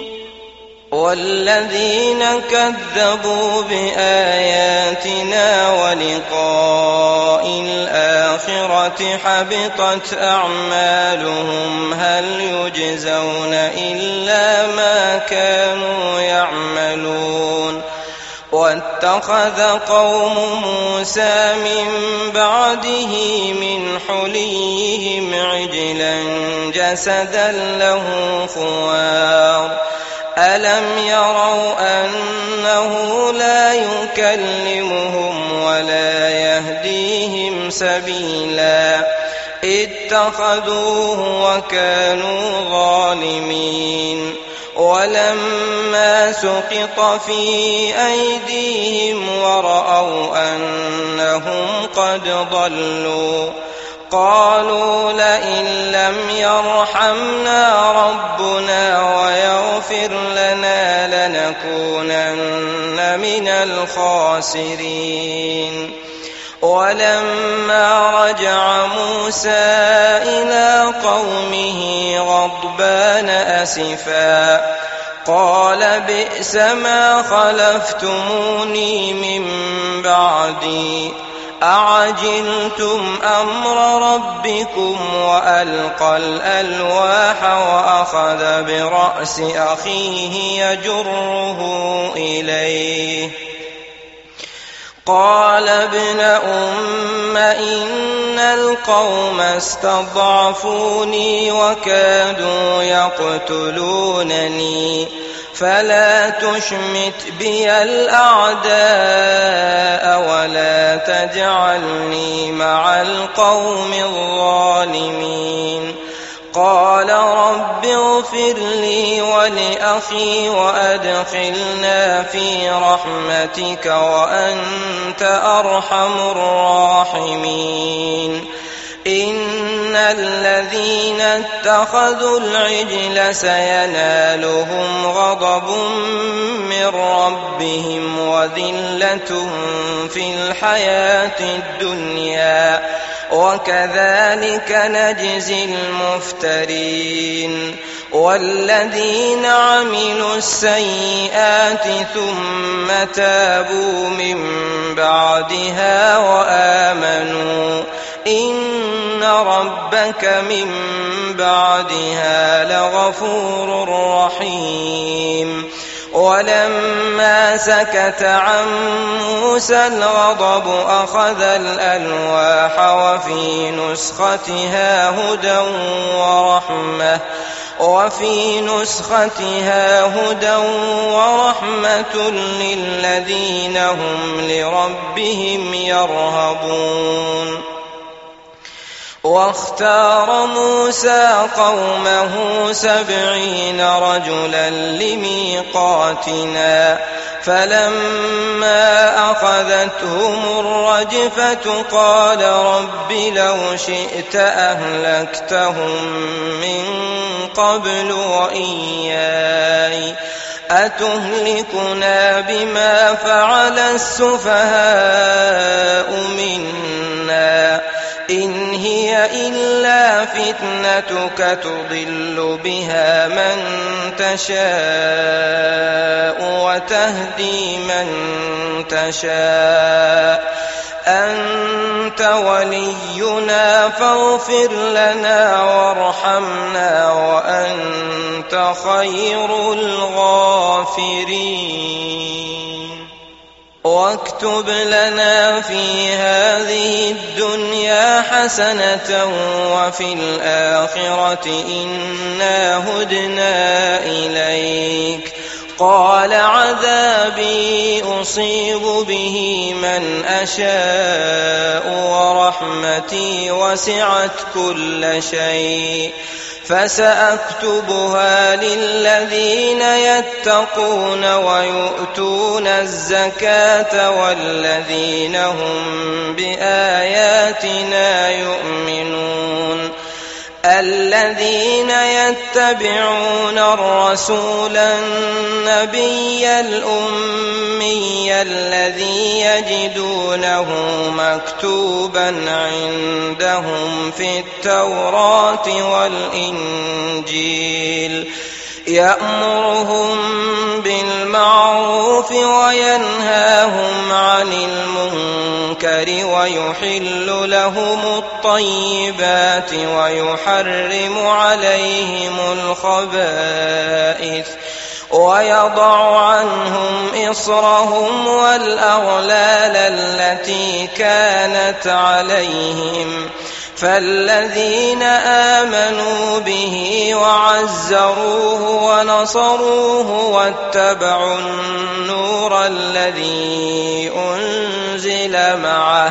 والذين كذبوا بآياتنا ولقاء الآخرة حبطت أعمالهم هل يجزون إلا ما كانوا يعملون واتخذ قوم موسى من بعده من حليهم عجلا جسدا له خوار ألم يروا أنه لا يكلمهم ولا يهديهم سبيلا اتخذوه وكانوا ظالمين ولما سقط في أيديهم ورأوا أنهم قد ضلوا قالوا لئن لم يرحمنا ربنا ويغفر لنا لنكونن من الخاسرين. ولما رجع موسى إلى قومه غضبان أسفا قال بئس ما خلفتموني من بعدي أعجلتم أمر ربكم وألقى الألواح وأخذ برأس أخيه يجره إليه قال ابن أم إن القوم استضعفوني وكادوا يقتلونني فلا تشمت بي الأعداء ولا تجعلني مع القوم الظالمين. قال رب اغفر لي ولأخي وأدخلنا في رحمتك وأنت أرحم الراحمين. إن الذين اتخذوا العجل سينالهم غضب من ربهم وذلة في الحياة الدنيا وكذلك نجزي المفترين. والذين عملوا السيئات ثم تابوا من بعدها وآمنوا إن ربك من بعدها لغفور رحيم. ولما سكت عن موسى الغضب أخذ الألواح وفي نسختها هدى ورحمة وفي نسختها هدى ورحمة للذين هم لربهم يرهبون. واختار موسى قومه سبعين رجلا لميقاتنا فلما أخذتهم الرجفة قال رب لو شئت أهلكتهم من قبل وإياي أتهلكنا بما فعل السفهاء منا إن هي إلا فتنتك تضل بها من تشاء وتهدي من تشاء أنت ولينا فاغفر لنا وارحمنا وأنت خير الغافرين. واكتب لنا في هذه الدنيا حسنة وفي الآخرة إنا هدنا إليك. قال عذابي أصيب به من أشاء ورحمتي وسعت كل شيء فسأكتبها للذين يتقون ويؤتون الزكاة والذين هم بآياتنا يؤمنون. الذين يتبعون الرسول النبي الأمي الذي يجدونه مكتوبا عندهم في التوراة والإنجيل يأمرهم بالمعروف وينهاهم عن المنكر ويحل لهم الطيبات ويحرم عليهم الخبائث ويضع عنهم إصرهم والأغلال التي كانت عليهم. فالذين آمنوا به وعزروه ونصروه واتبعوا النور الذي أنزل معه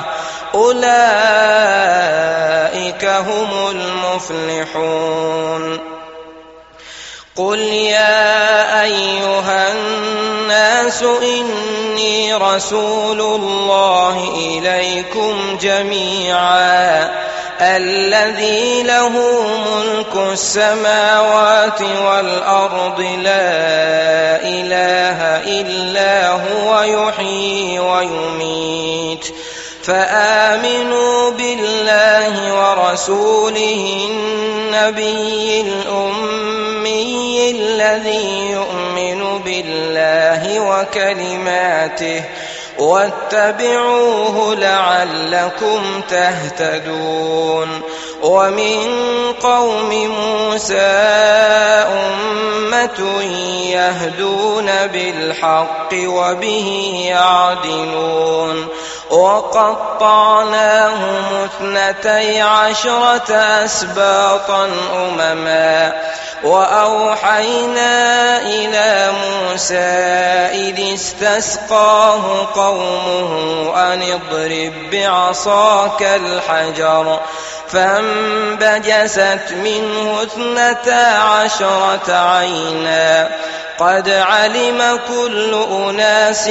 أولئك هم المفلحون. قل يا الناس إني رسول الله إليكم جميعا الذي له ملك السماوات والأرض لا إله إلا هو يحيي ويميت فآمنوا بالله ورسوله النبي الأمي الذي يؤمن بالله وكلماته واتبعوه لعلكم تهتدون ومن قوم موسى أمة يهدون بالحق وبه يعدلون وقطعناهم اثنتي عشرة أسباطا أمما وأوحينا إلى موسى إذ استسقاه قومه أن اضرب بعصاك الحجر فانبجست منه اثنتا عشرة عينا قد علم كل أناس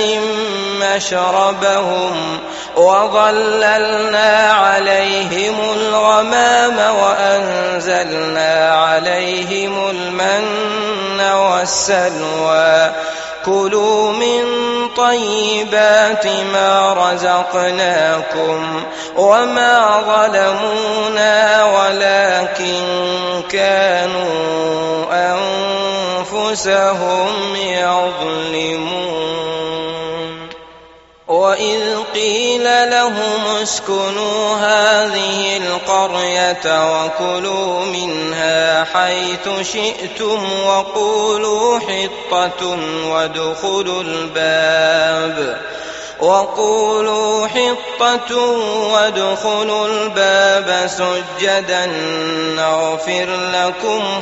مشربهم وظللنا عليهم الغمام وأنزلنا عليهم المن والسلوى كلوا من طيبات ما رزقناكم وما ظلمونا ولكن كانوا أنفسهم يظلمون وإذ قيل لهم اسكنوا هذه القرية وكلوا منها حيث شئتم وقولوا حطة وادخلوا الباب وقولوا حطة وادخلوا الباب سجدا نغفر لكم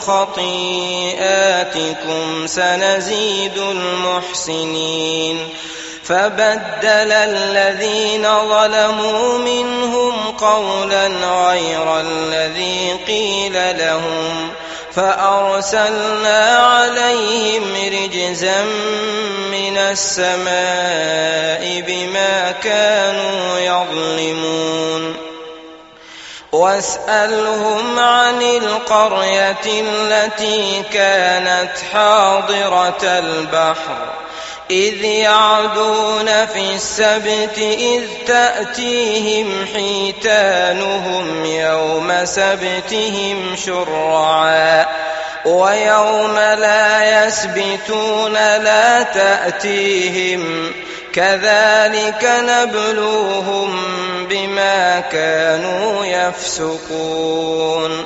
خطيئاتكم سنزيد المحسنين فبدل الذين ظلموا منهم قولا غير الذي قيل لهم فأرسلنا عليهم رجزا من السماء بما كانوا يظلمون واسألهم عن القرية التي كانت حاضرة البحر إذ يعدون في السبت إذ تأتيهم حيتانهم يوم سبتهم شرعا ويوم لا يسبتون لا تأتيهم كذلك نبلوهم بما كانوا يفسقون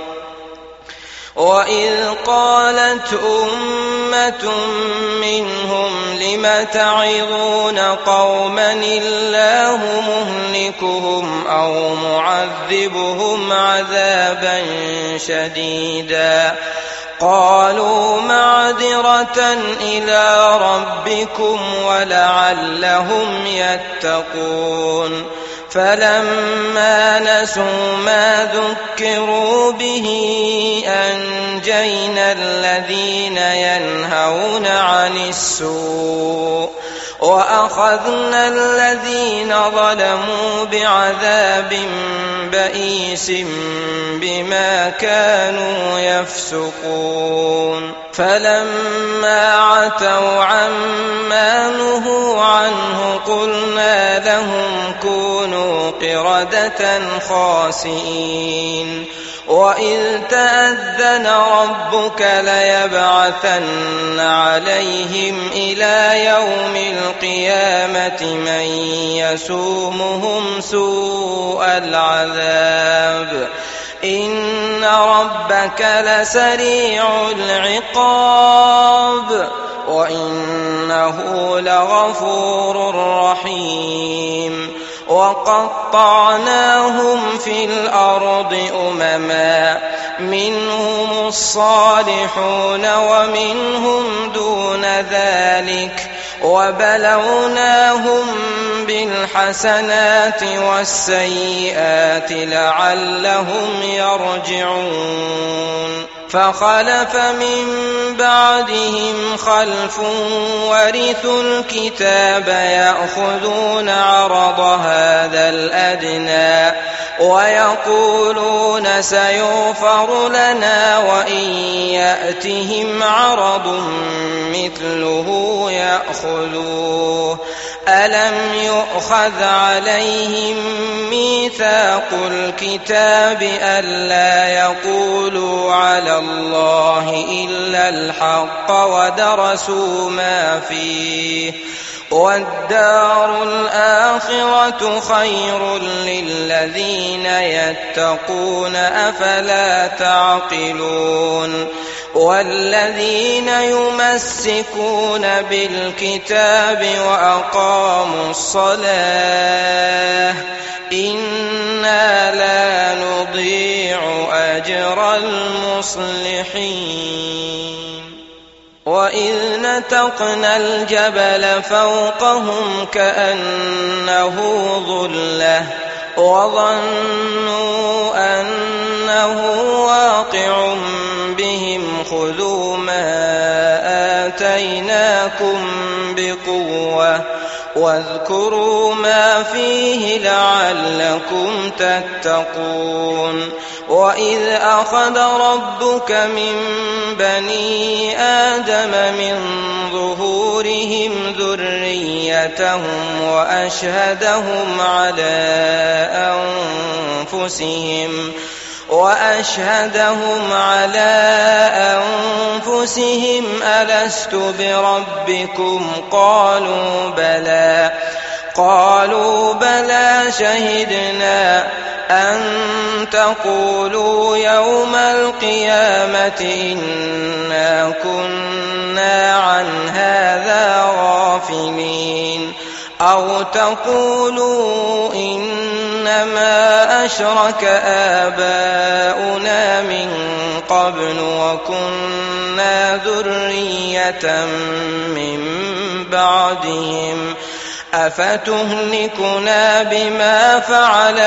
وإذ قالت أمة منهم لم تعظون قوما الله مهلكهم أو معذبهم عذابا شديدا قالوا معذرة إلى ربكم ولعلهم يتقون فلما نسوا ما ذكروا به أنجينا الذين ينهون عن السوء وأخذنا الذين ظلموا بعذاب بئيس بما كانوا يفسقون فلما عتوا عما نهوا عنه قلنا لهم كونوا قردة خاسئين وإذ تأذن ربك ليبعثن عليهم إلى يوم القيامة من يسومهم سوء العذاب إن ربك لسريع العقاب وإنه لغفور رحيم وقطعناهم في الأرض أمما منهم الصالحون ومنهم دون ذلك وبلوناهم بالحسنات والسيئات لعلهم يرجعون فخلف من بعدهم خلف ورثوا الكتاب يأخذون عرض هذا الأدنى ويقولون سيغفر لنا وإن يأتهم عرض مثله يأخذوه ألم يؤخذ عليهم ميثاق الكتاب ألا يقولوا على الله إلا الحق ودرسوا ما فيه والدار الآخرة خير للذين يتقون أفلا تعقلون والذين يمسكون بالكتاب وأقاموا الصلاة إنا لا نضيع أجر المصلحين وإذ نتقنا الجبل فوقهم كأنه ظلة وظنوا أنه واقع بهم خذوا ما آتيناكم بقوة واذكروا ما فيه لعلكم تتقون وإذ أخذ ربك من بني آدم من ظهورهم ذريتهم وأشهدهم على أنفسهم وأشهدهم على أنفسهم ألست بربكم قالوا بلى قالوا بلى شهدنا أن تقولوا يوم القيامة إنا كنا عن هذا غافلين أو تقولوا إنما أشرك آباؤنا من قبل وكنا ذرية من بعدهم أفتهلكنا بما فعل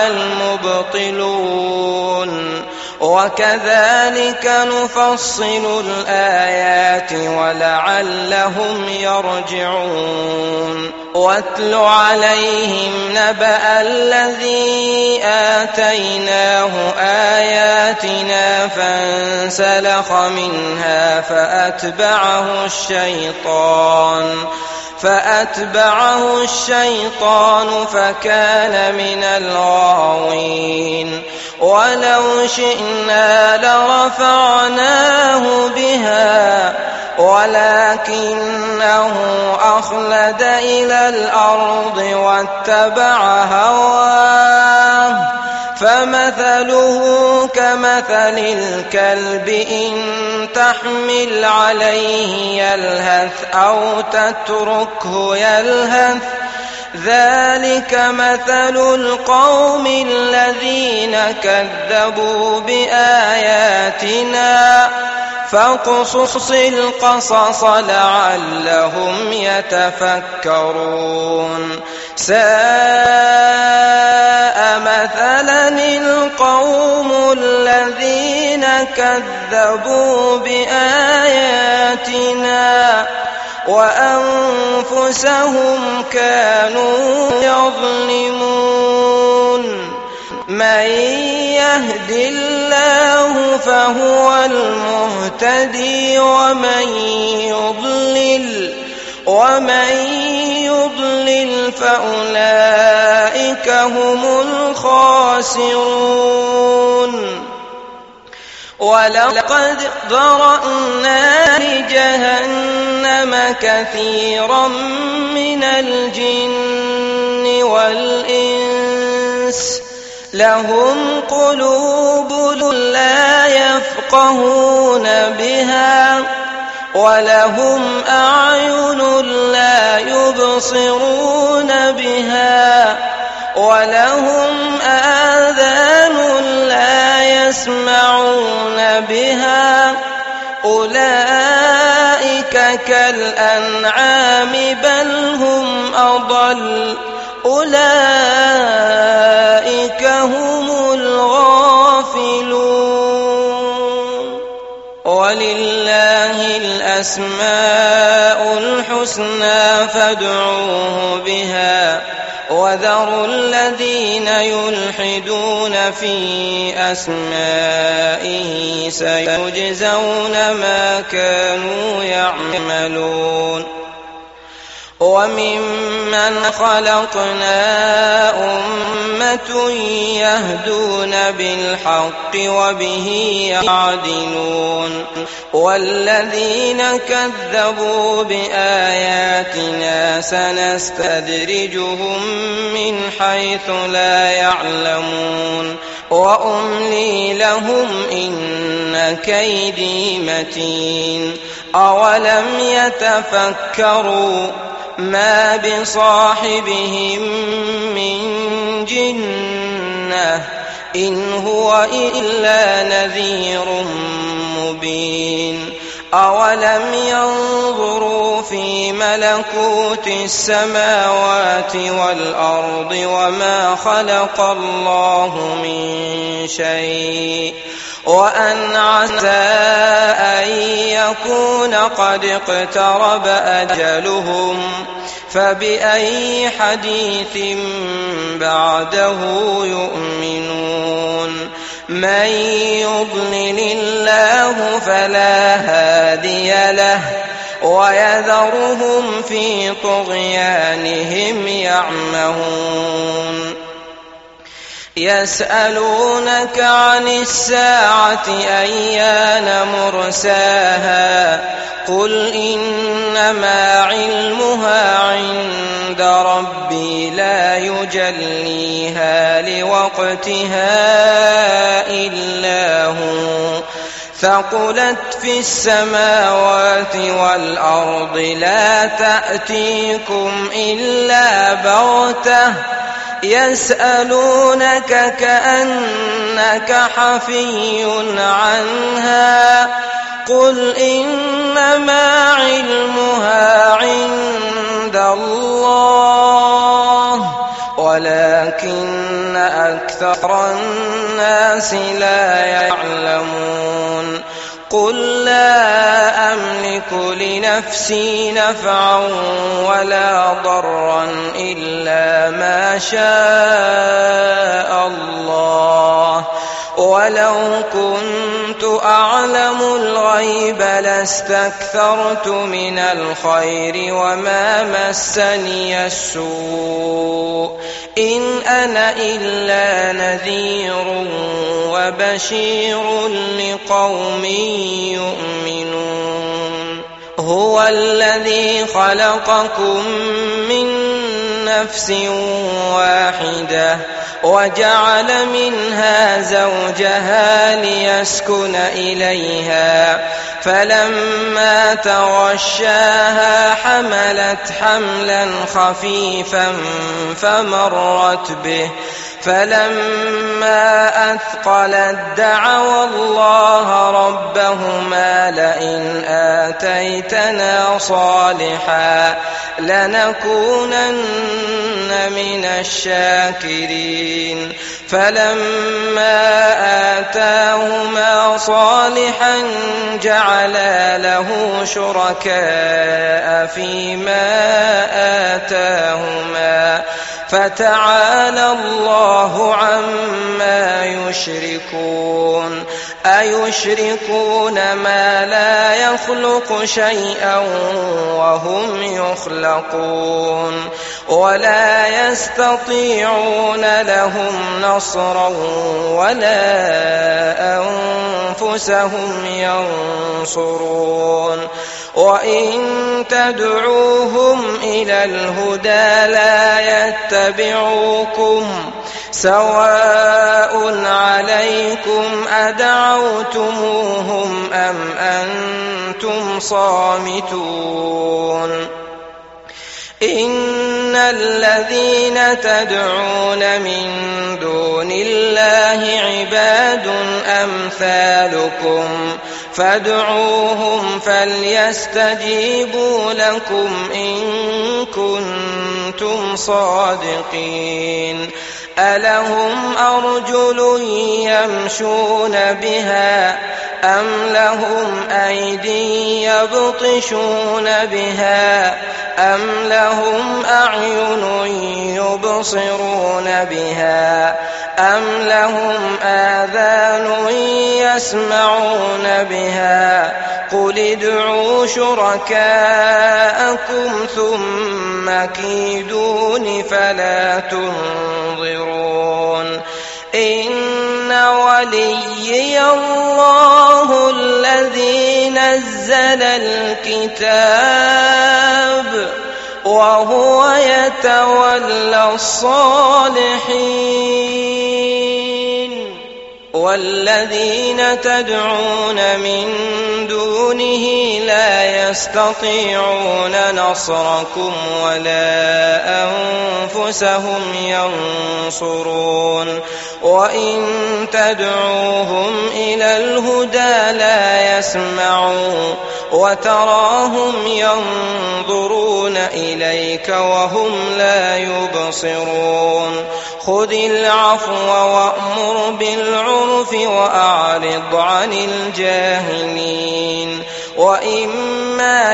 المبطلون وكذلك نفصل الآيات ولعلهم يرجعون واتل عليهم نبأ الذي آتيناه آياتنا فانسلخ منها فأتبعه الشيطان فأتبعه الشيطان فكان من الغاوين ولو شئنا لرفعناه بها ولكنه أخلد إلى الأرض واتبع هواه فمثله كمثل الكلب إن تحمل عليه يلهث أو تتركه يلهث ذلك مثل القوم الذين كذبوا بآياتنا فاقصص القصص لعلهم يتفكرون ساء مثلا القوم الذين كذبوا بآياتنا وأنفسهم كانوا يظلمون من يهد الله فهو المهتدي ومن يضلل ومن يضلل فأولئك هم الخاسرون ولقد ذرأنا لجهنم كثيرا من الجن والإنس لهم قلوب لا يفقهون بها ولهم أعين لا يبصرون بها ولهم آذان لا يسمعون بها أولئك كالأنعام بل هم أضل أولئك هم الغافلون الأسماء الحسنى فادعوه بها وذروا الذين يلحدون في أسمائه سيجزون ما كانوا يعملون وممن خلقنا أمة يهدون بالحق وبه يعدلون والذين كذبوا بآياتنا سنستدرجهم من حيث لا يعلمون وأملي لهم إن كيدي متين أولم يتفكروا ما بصاحبهم من جنة إن هو إلا نذير مبين أولم ينظروا في ملكوت السماوات والأرض وما خلق الله من شيء وأن عسى أن يكون قد اقترب أجلهم فبأي حديث بعده يؤمنون من يضلل الله فلا هادي له ويذرهم في طغيانهم يعمهون يسألونك عن الساعة أيان مرساها قل إنما علمها عند ربي لا يجليها لوقتها إلا هو ثقلت في السماوات والأرض لا تأتيكم إلا بغتة يسألونك كأنك حفي عنها قل إنما علمها عند الله ولكن أكثر الناس لا يعلمون قل لا أملك لنفسي نفعا ولا ضرا إلا ما شاء الله ولو كنت أعلم الغيب لاستكثرت من الخير وما مسني السوء إن أنا إلا نذير وبشير لقوم يؤمنون هو الذي خلقكم من نفس واحدة وجعل منها زوجها ليسكن إليها فلما تغشاها حملت حملا خفيفا فمرت به فلما أثقلت دعوا الله ربهما لئن آتيتنا صالحا لنكونن من الشاكرين فلما آتاهما صالحا جعلا له شركاء فيما آتاهما فتعالى الله عما يشركون أيشركون ما لا يخلق شيئا وهم يخلقون ولا يستطيعون لهم نصرا ولا أنفسهم ينصرون وإن تدعوهم إلى الهدى لا يتبعوكم سواء عليكم أدعوتموهم أم أنتم صامتون إن الذين تدعون من دون الله عباد أمثالكم فادعوهم فليستجيبوا لكم إن كنتم صادقين ألهم أرجل يمشون بها أم لهم أيدي يبطشون بها أم لهم أعين يبصرون بها أم لهم آذان يسمعون بها قل ادعوا شركاءكم ثم كيدون فلا تنظرون إن وليي الله الذي نزل الكتاب وهو يتولى الصالحين والذين تدعون من دونه لا يستطيعون نصركم ولا أنفسهم ينصرون وإن تدعوهم إلى الهدى لا يسمعون وتراهم ينظرون إليك وهم لا يبصرون خذ العفو وأمر بالعرف وأعرض عن الجاهلين وإما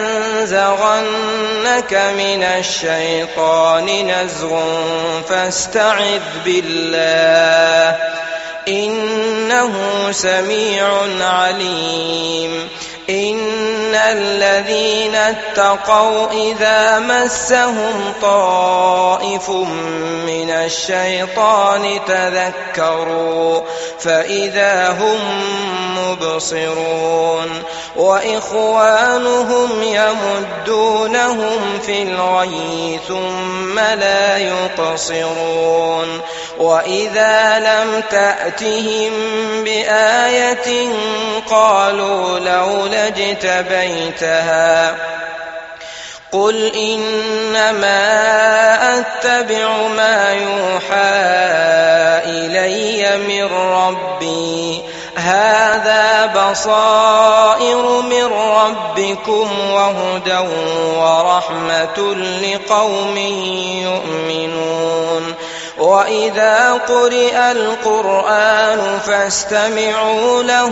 ينزغنك من الشيطان نزغ فاستعذ بالله إنه سميع عليم إن الذين اتقوا إذا مسهم طائف من الشيطان تذكروا فإذا هم مبصرون وإخوانهم يمدونهم في الغي ثم لا يقصرون وإذا لم تأتهم بآية قالوا لولا اجتبيتها قل إنما أتبع ما يوحى إلي من ربي هذا بصائر من ربكم وهدى ورحمة لقوم يؤمنون وإذا قرئ القرآن فاستمعوا له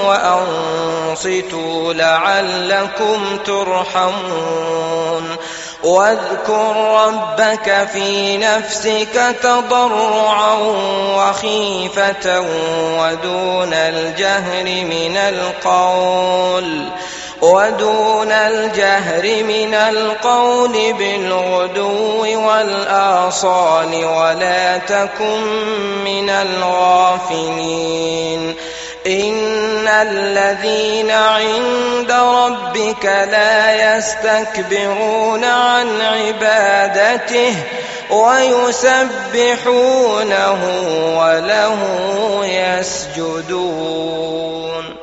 وأنصتوا لعلكم ترحمون واذكر ربك في نفسك تضرعا وخيفة ودون الجهر من القول ودون الجهر من القول بالغدو والآصال ولا تكن من الغافلين إن الذين عند ربك لا يستكبرون عن عبادته ويسبحونه وله يسجدون.